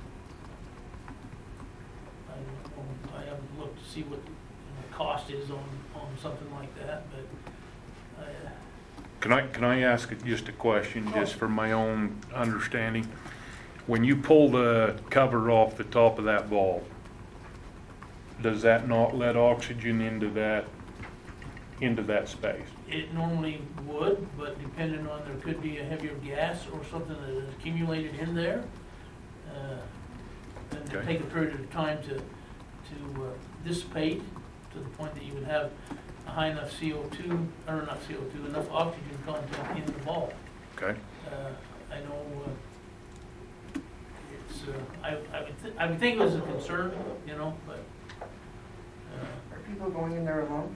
I don't know, I haven't looked to see what the cost is on, on something like that, but I, uh, Can I, can I ask just a question, just for my own understanding? When you pull the cover off the top of that vault, does that not let oxygen into that, into that space? it normally would, but depending on, there could be a heavier gas or something that is accumulated in there. Uh, and it'd Okay. take a period of time to, to uh, dissipate to the point that you would have a high enough C O two, or not C O two, enough oxygen content in the vault. Okay. Uh, I know, uh, it's, uh, I, I would, th- I would think it was a concern, you know, but, uh, Are people going in there alone?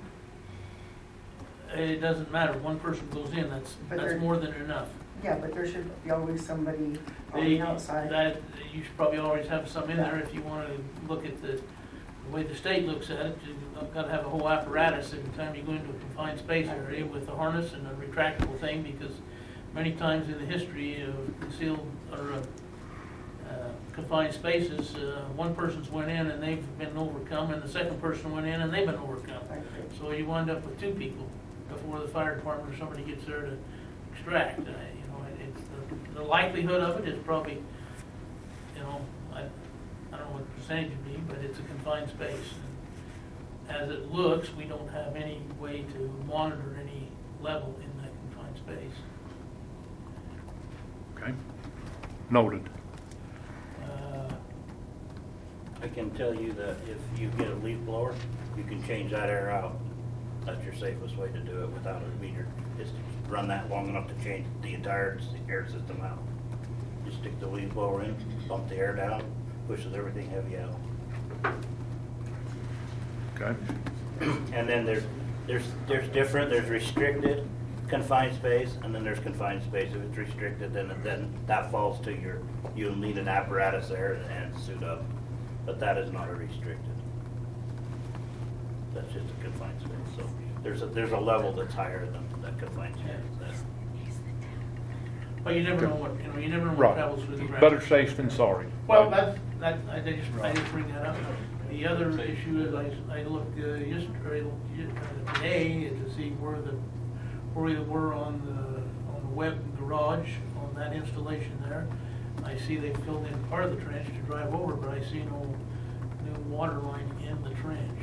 it doesn't matter, one person goes in, that's, But that's they're- more than enough. Yeah, but there should be always somebody on They, the outside. that, you should probably always have some in there if you wanna look at the, the way the state looks at it. You've gotta have a whole apparatus every time you go into a confined space area with a harness and a retractable thing, because many times in the history of concealed or uh, uh, confined spaces, uh, one person's went in and they've been overcome, and the second person went in and they've been overcome. I think. So you wind up with two people before the fire department or somebody gets there to extract. Uh, you know, it- it's the, the likelihood of it is probably, you know, I, I don't know what the percentage would be, but it's a confined space. And as it looks, we don't have any way to monitor any level in that confined space. Okay. Noted. Uh, I can tell you that if you get a leaf blower, you can change that air out. That's your safest way to do it without a meter, is to run that long enough to change the entire s- air system out. You stick the leaf blower in, pump the air down, pushes everything heavy out. Okay. And then there's, there's, there's different, there's restricted confined space, and then there's confined space. If it's restricted, then, then that falls to your, you'll need an apparatus there and suit up. But that is not a restricted. That's just a confined space. So there's a, there's a level that's higher than that confined space. That's- But you never know what, you know, you never know what Right. travels through the ground. Better safe than sorry. Well, that's, that, I just, I just bring that up. The other issue is I, I looked uh, yesterday, uh, today to see where the, where we were on the, on the web garage, on that installation there. I see they filled in part of the trench to drive over, but I see no new water line in the trench.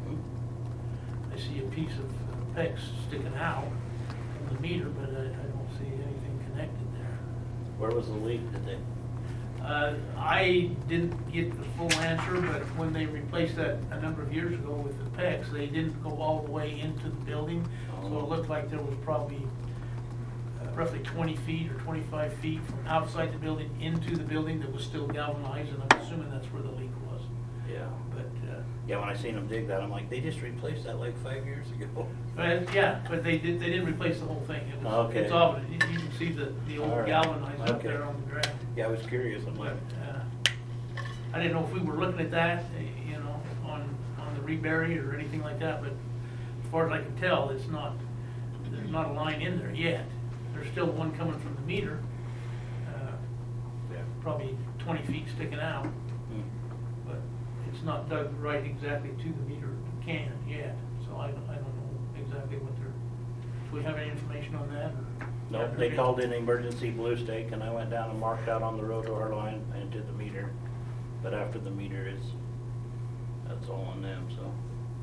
I see a piece of uh, PEX sticking out from the meter, but I, I don't see anything connected there. Where was the leak? Did they? Uh, I didn't get the full answer, but when they replaced that a number of years ago with the PEX, they didn't go all the way into the building. So it looked like there was probably uh, roughly twenty feet or twenty-five feet from outside the building into the building that was still galvanized, and I'm assuming that's where the leak was. Yeah. But, uh, Yeah, when I seen them dig that, I'm like, they just replaced that like five years ago. but, yeah, but they did, they didn't replace the whole thing. It was, Okay. it's all, you you can see the, the All old right. galvanized up Okay. there on the ground. Yeah, I was curious. I'm like, But, uh, I didn't know if we were looking at that, eh, you know, on, on the rebury or anything like that, but as far as I can tell, it's not, there's not a line in there yet. There's still one coming from the meter, uh, yeah. probably twenty feet sticking out, Hmm. but it's not dug right exactly to the meter can yet, so I, don't- I don't know exactly what they're, do we have any information on that? or- No, they called in emergency blue stake, and I went down and marked out on the road to our line and did the meter. But after the meter is, that's all on them, so.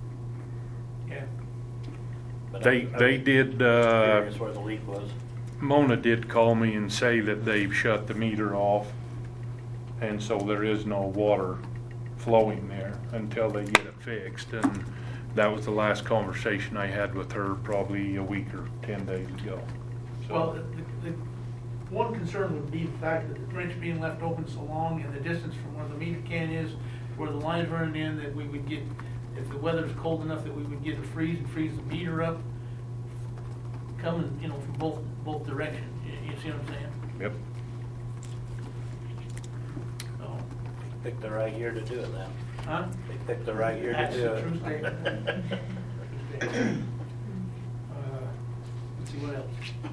Yeah. But They, I- I they was did, uh, Curious where the leak was. Mona did call me and say that they've shut the meter off. and so there is no water flowing there until they get it fixed. And that was the last conversation I had with her probably a week or ten days ago. So- Well, the, the one concern would be the fact that the trench being left open so long and the distance from where the meter can is, where the line's running in, that we would get, if the weather's cold enough, that we would get a freeze and freeze the meter up coming, you know, from both, both directions. You, you see what I'm saying? Yep. So, Picked the right year to do it then. huh? They picked the right year to That's do a it. true statement. True statement. Uh, Let's see what else.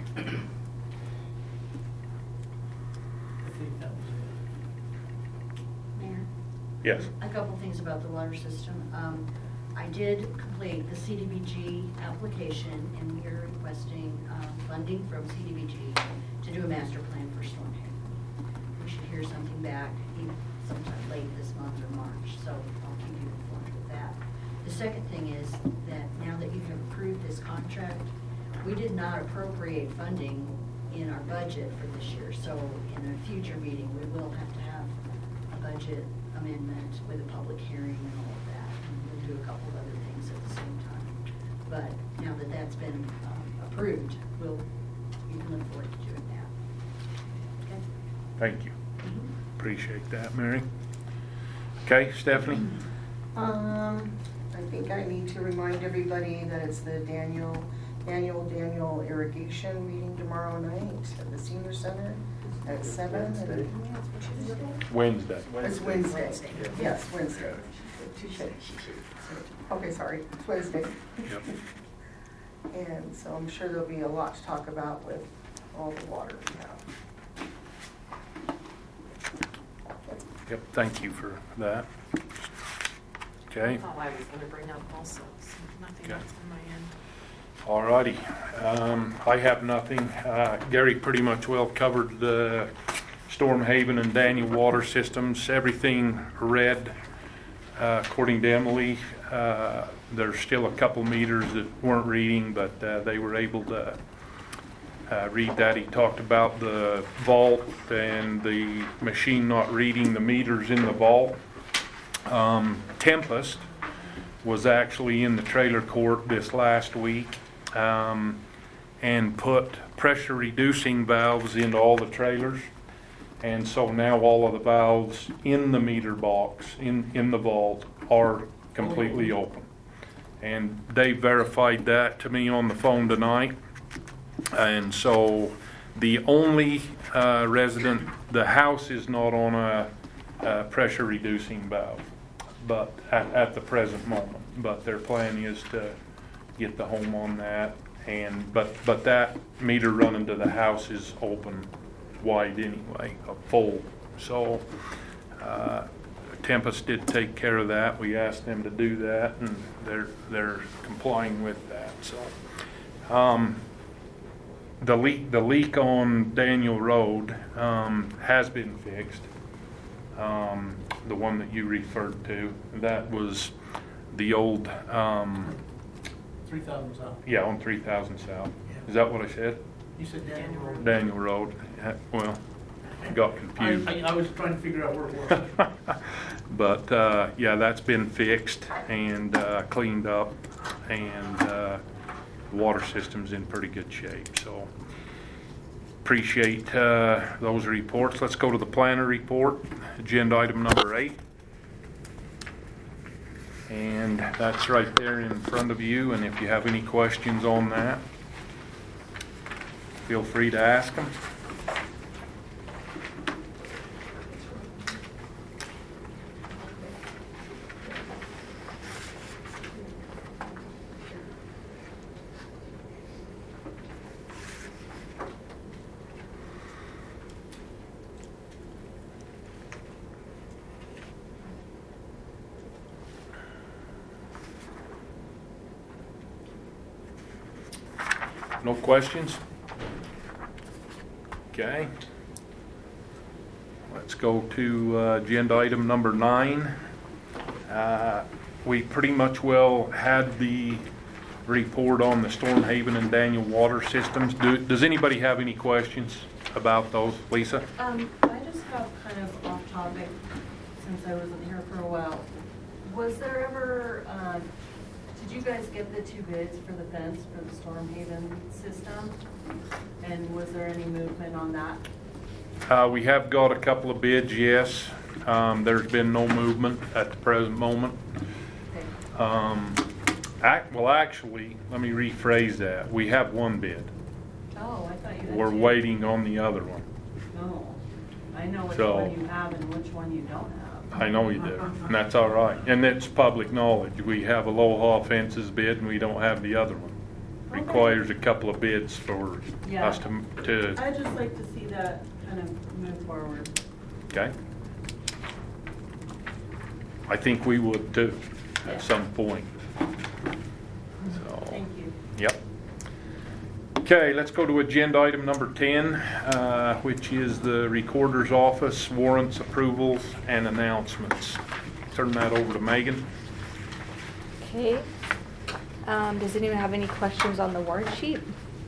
I think that was it. Mayor? Yes. A couple things about the water system. Um, I did complete the C D B G application, and we are requesting um, funding from C D B G to do a master plan for Storm Haven. We should hear something back either sometime late this month or March, so I'll keep you informed with that. The second thing is that now that you have approved this contract, we did not appropriate funding in our budget for this year, so in a future meeting, we will have to have a budget amendment with a public hearing and all of that. And we'll do a couple of other things at the same time. But now that that's been um, approved, we'll, you can look forward to doing that. Okay? Thank you. Appreciate that, Mary. Okay, Stephanie? Um, I think I need to remind everybody that it's the Daniel, annual Daniel irrigation meeting tomorrow night at the senior center at seven. Wednesday. Wednesday. It's Wednesday. Yes, Wednesday. Okay, sorry, it's Wednesday. Yep. And so I'm sure there'll be a lot to talk about with all the water we have. Yep, thank you for that. I Okay, thought I was gonna bring up also, so nothing Okay. else on my end. all righty. Um, I have nothing. Uh, Gary pretty much well covered the Storm Haven and Daniel water systems. Everything read, uh, according to Emily. Uh, there's still a couple meters that weren't reading, but uh, they were able to uh, read that. He talked about the vault and the machine not reading the meters in the vault. Um, Tempest was actually in the trailer court this last week um, and put pressure reducing valves into all the trailers. And so now all of the valves in the meter box, in, in the vault, are completely open. And they verified that to me on the phone tonight. And so the only uh, resident, the house is not on a, a pressure reducing valve, but at, at the present moment. But their plan is to get the home on that. And but but that meter running to the house is open wide anyway, a full. So uh, Tempest did take care of that. We asked them to do that, and they're they're complying with that. So um, the leak the leak on Daniel Road um, has been fixed. Um, the one that you referred to, that was the old um, Three thousand south. yeah on three thousand South. Is that what I said? You said Daniel Road. Daniel Road. Yeah, well, got I, confused. I, I was trying to figure out where it was. But uh, yeah, that's been fixed and uh, cleaned up, and uh, the water system's in pretty good shape. So appreciate uh, those reports. Let's go to the planner report, agenda item number eight. And that's right there in front of you, and if you have any questions on that, feel free to ask them. No questions? Okay. Let's go to uh, agenda item number nine. Uh, We pretty much well had the report on the Storm Haven and Daniel water systems. Do, does anybody have any questions about those? Lisa? Um, I just have kind of off topic since I wasn't here for a while. Was there ever, um, did you guys get the two bids for the fence for the Storm Haven system? And was there any movement on that? Uh, we have got a couple of bids, yes. Um, there's been no movement at the present moment. Okay. Um, act, well, actually, let me rephrase that. We have one bid. Oh, I thought you had We're two. waiting on the other one. No. I know which So- one you have and which one you don't have. I know you do, and that's all right. And it's public knowledge. We have a Aloha Fences bid, and we don't have the other one. Okay. Requires a couple of bids for Yeah. us to, to, I'd just like to see that kind of move forward. okay? I think we would too, Yeah. at some point. So, Thank you. yep. Okay, let's go to agenda item number ten, uh, which is the Recorder's Office warrants, approvals, and announcements. Turn that over to Megan. Okay. Um, does anyone have any questions on the warrant sheet?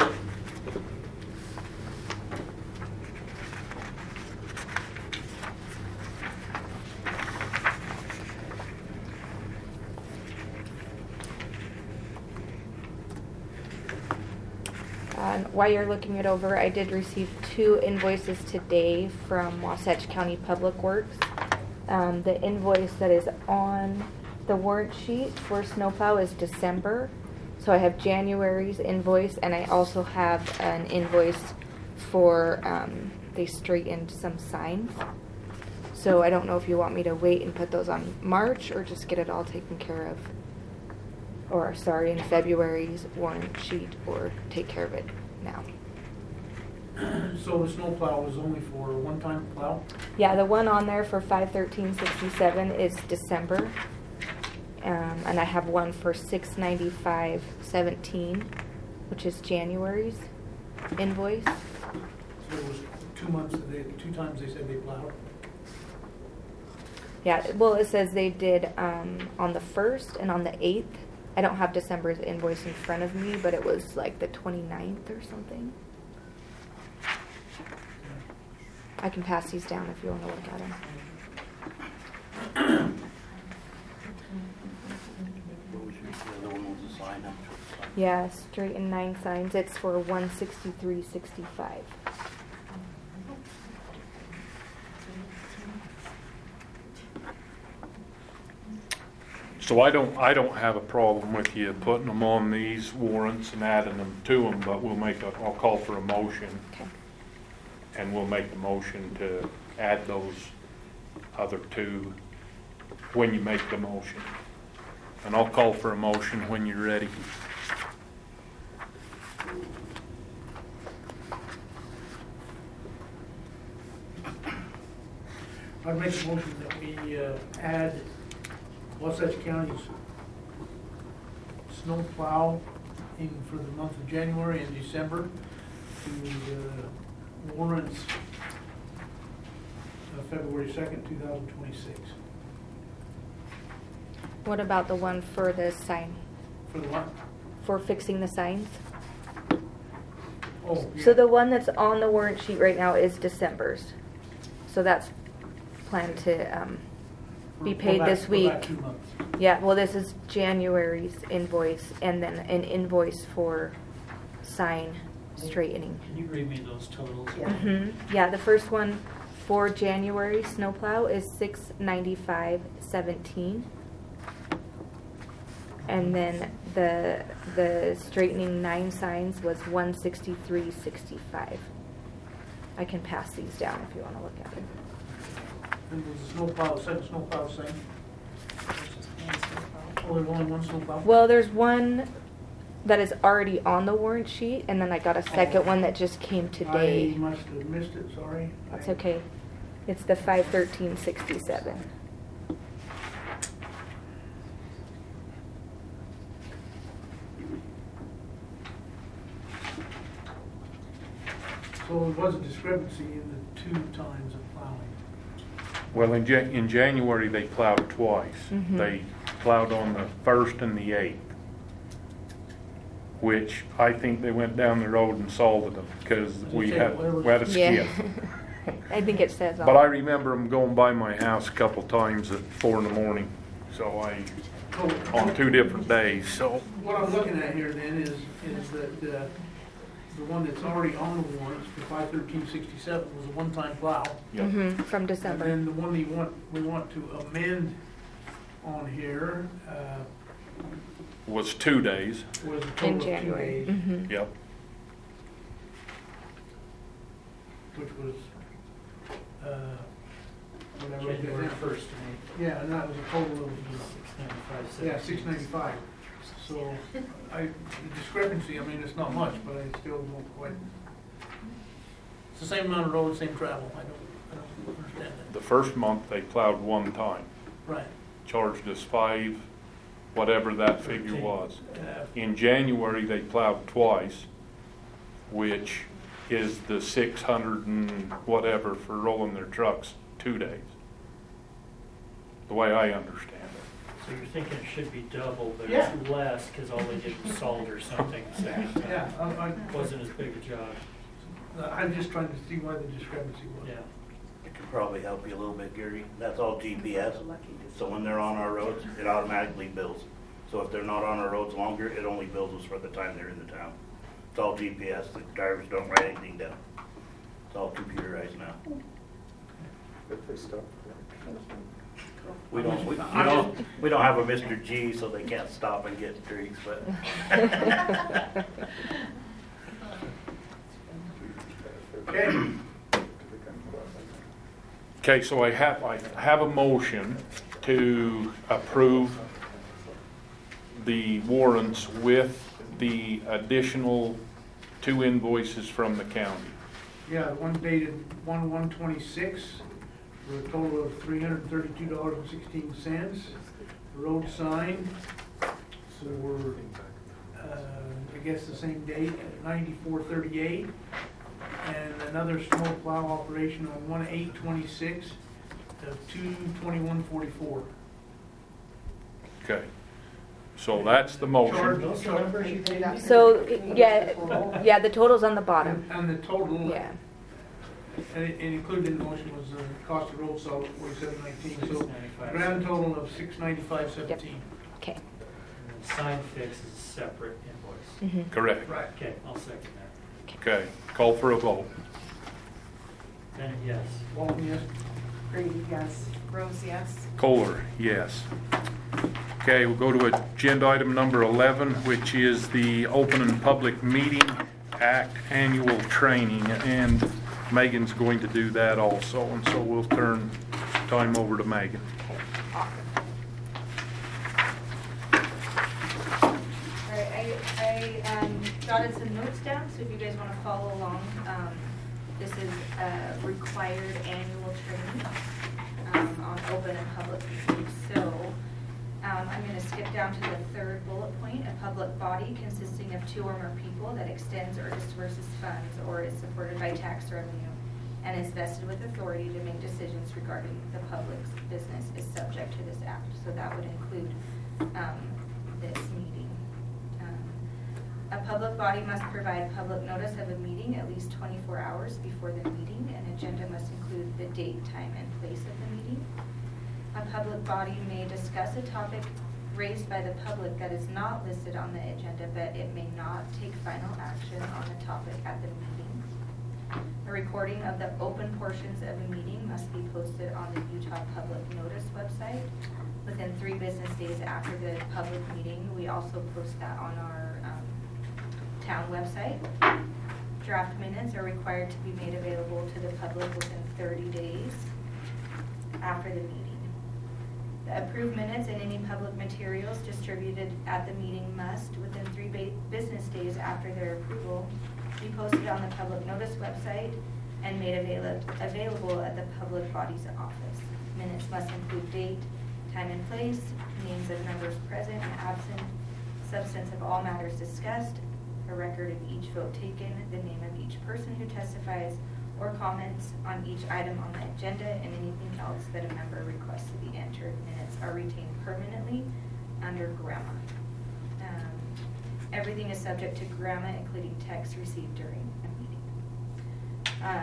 Um, while you're looking it over, I did receive two invoices today from Wasatch County Public Works. Um, the invoice that is on the warrant sheet for snowplow is December. So I have January's invoice, and I also have an invoice for, um, they straightened some signs. So I don't know if you want me to wait and put those on March or just get it all taken care of. Or, sorry, in February's warrant sheet, or take care of it now. So the snowplow was only for a one-time plow? Yeah, the one on there for five thirteen sixty-seven is December. Um, and I have one for six ninety-five seventeen, which is January's invoice. So it was two months, that they, two times they said they plowed? Yeah, well, it says they did um, on the first and on the eighth. I don't have December's invoice in front of me, but it was like the twenty-ninth or something. I can pass these down if you want to look at them. What was your, the other one was a sign up? Yeah, straight and nine signs. It's for one sixty-three sixty-five. So I don't, I don't have a problem with you putting them on these warrants and adding them to them, but we'll make a, I'll call for a motion. Okay. And we'll make the motion to add those other two when you make the motion. And I'll call for a motion when you're ready. I'd make a motion that we uh, add Wasatch County's snow plow in for the month of January and December to the warrants of February second, two thousand twenty-six. What about the one for the sign? For the what? For fixing the signs? Oh, yeah. So the one that's on the warrant sheet right now is December's. So that's planned to um, be For- paid for this that- for week. that two months. Yeah, well, this is January's invoice and then an invoice for sign straightening. Can you read me those totals? Yeah. hmm Yeah, the first one for January snowplow is six ninety-five seventeen. And then the the straightening nine signs was one sixty-three sixty-five. I can pass these down if you want to look at them. And was the snow plow, second snow plow the same? Oh, there's only one snow plow? Well, there's one that is already on the warrant sheet, and then I got a second one that just came today. I must have missed it, sorry. That's okay. It's the five thirteen sixty-seven. So there was a discrepancy in the two times of plowing. Well, in Ja- in January, they plowed twice. Mhm. They plowed on the first and the eighth, which I think they went down the road and salted them, because we Okay, had, whatever. we had a Yeah. skip. I think it says But I on. remember them going by my house a couple times at four in the morning, so I, on two different days, so. What I'm looking at here then is, is that, uh, the one that's already on the warrants for five thirteen sixty-seven was a one-time plow. Yep. Mhm, from And December. then the one we want, we want to amend on here, uh, Was two days, was a In total of two January. days, Mhm. yep. which was, uh, whatever. it is. January first, Yeah, and that was a total of, six ninety-five. yeah, six ninety-five. So, I, the discrepancy, I mean, it's not much, but I still don't quite. It's the same amount of road, same travel, I don't, I don't understand The first month, they plowed one time, that. Right. charged us five, whatever that figure was. Uh, In January, they plowed twice, which is the six hundred and whatever for rolling their trucks, two days. The way I understand it. So you're thinking it should be double, but Yeah. it's less because all they did was salt or something. So Yeah, I, I, it wasn't as big a job. I'm just trying to see why the discrepancy was. Yeah. It could probably help you a little bit, Gary. That's all G P S. So when they're on our roads, it automatically bills. So if they're not on our roads longer, it only bills us for the time they're in the town. It's all G P S. The drivers don't write anything down. It's all computerized now. If they stop. We don't, we, we don't, we don't have a Mister G, so they can't stop and get drinks, but. Okay. Okay, so I have, I have a motion to approve the warrants with the additional two invoices from the county. Yeah, the one dated one one twenty-six for a total of three hundred and thirty-two dollars and sixteen cents. Road sign for, uh, I guess the same date, ninety-four thirty-eight. And another snow plow operation on one eight twenty-six of two twenty-one forty-four. Okay, so that's the motion. Those are numbers you gave me? So, yeah, yeah, the total's on the bottom. And the total, Yeah. and it and included in the motion was the cost of road salt, forty-seven nineteen. So six ninety-five. grand total of six ninety-five seventeen. Okay. And then sign fix is a separate invoice. Mhm. Correct. Right. Okay, I'll second that. Okay, call for a vote. Bennett, yes. Walton, yes? Grady, yes. Rose, yes. Kohler, yes. Okay, we'll go to agenda item number eleven, which is the Open and Public Meeting Act Annual Training, and Megan's going to do that also, and so we'll turn time over to Megan. All right, I, I um, jotted some notes down, so if you guys want to follow along, um, this is a required annual training um, on open and public meetings. So um, I'm going to skip down to the third bullet point, a public body consisting of two or more people that extends or disperses funds or is supported by tax revenue and is vested with authority to make decisions regarding the public's business is subject to this act. So that would include um, this meeting. Um, A public body must provide public notice of a meeting at least twenty-four hours before the meeting. An agenda must include the date, time, and place of the meeting. A public body may discuss a topic raised by the public that is not listed on the agenda, but it may not take final action on the topic at the meeting. A recording of the open portions of a meeting must be posted on the Utah Public Notice website within three business days after the public meeting. We also post that on our um, town website. Draft minutes are required to be made available to the public within thirty days after the meeting. The approved minutes and any public materials distributed at the meeting must, within three ba- business days after their approval, be posted on the public notice website and made avail- available at the public body's office. Minutes must include date, time and place, names of members present and absent, substance of all matters discussed, a record of each vote taken, the name of each person who testifies or comments on each item on the agenda, and anything else that a member requests to be entered. Minutes are retained permanently under GRAMA. Um, everything is subject to GRAMA, including text received during a meeting. Uh,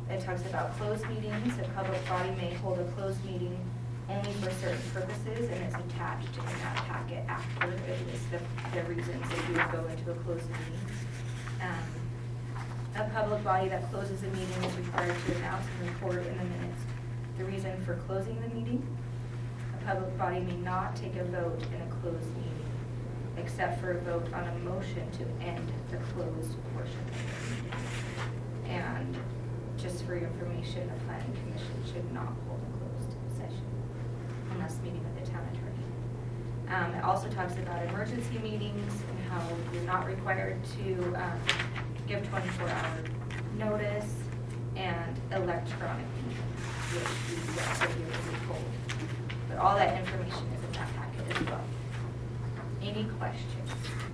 It talks about closed meetings. A public body may hold a closed meeting only for certain purposes, and it's attached in that packet after it lists the, the reasons that you would go into a closed meeting. Um, a public body that closes a meeting is required to announce and report in the minutes the reason for closing the meeting. A public body may not take a vote in a closed meeting, except for a vote on a motion to end the closed portion of the meeting. And just for your information, the planning commission should not hold a closed session unless meeting with the town attorney. Um, it also talks about emergency meetings and how you're not required to um, give twenty-four hour notice, and electronic meetings, which we regularly hold. But all that information is in that packet as well. Any questions?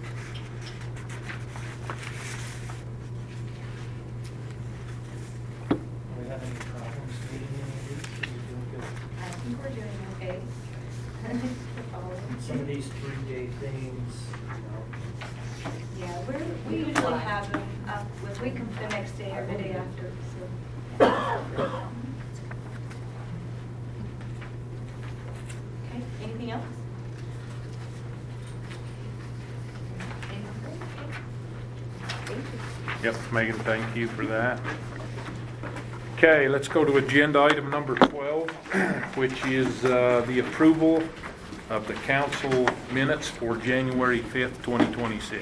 Do we have any problems meeting any of these? Are we doing good? I think we're doing okay. Some of these three-day things, you know, Yeah, we're, we usually have them up with, we can, the next day or the day after, so. Okay, anything else? Anything? Thank you. Yep, Megan, thank you for that. Okay, let's go to agenda item number twelve, which is uh, the approval of the council minutes for January fifth, twenty twenty-six.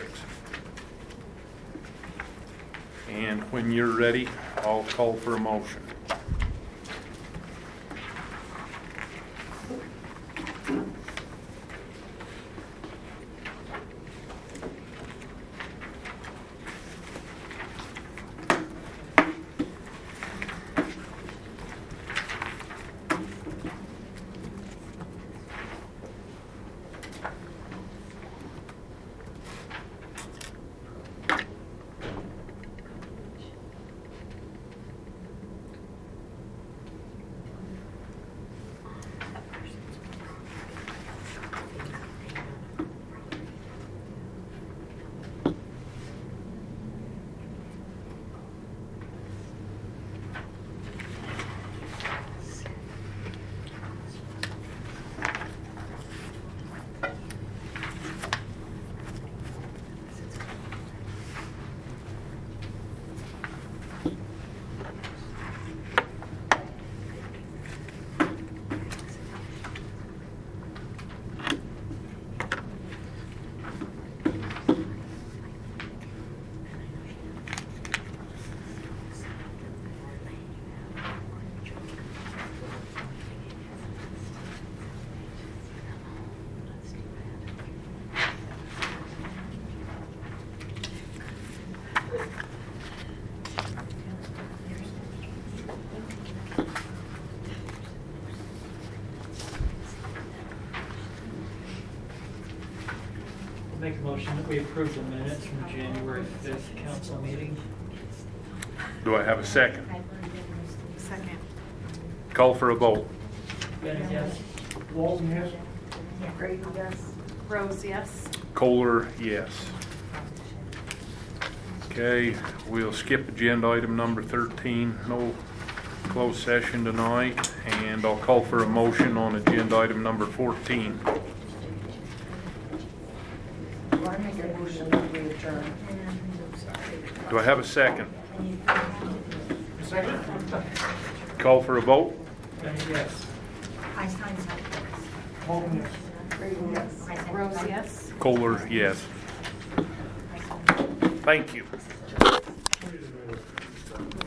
And when you're ready, I'll call for a motion. make a motion that we approve the minutes from January fifth council meeting. Do I have a second? Second. Call for a vote. Bennett, yes. Walton, yes? Grady, yes. Rose, yes. Kohler, yes. Okay, we'll skip agenda item number thirteen, no closed session tonight, and I'll call for a motion on agenda item number fourteen. Well, I make a motion that we adjourn. Do I have a second? Second? Call for a vote? Bennett, yes. Walton, yes. Grady, yes. Rose, yes. Kohler, yes. Thank you.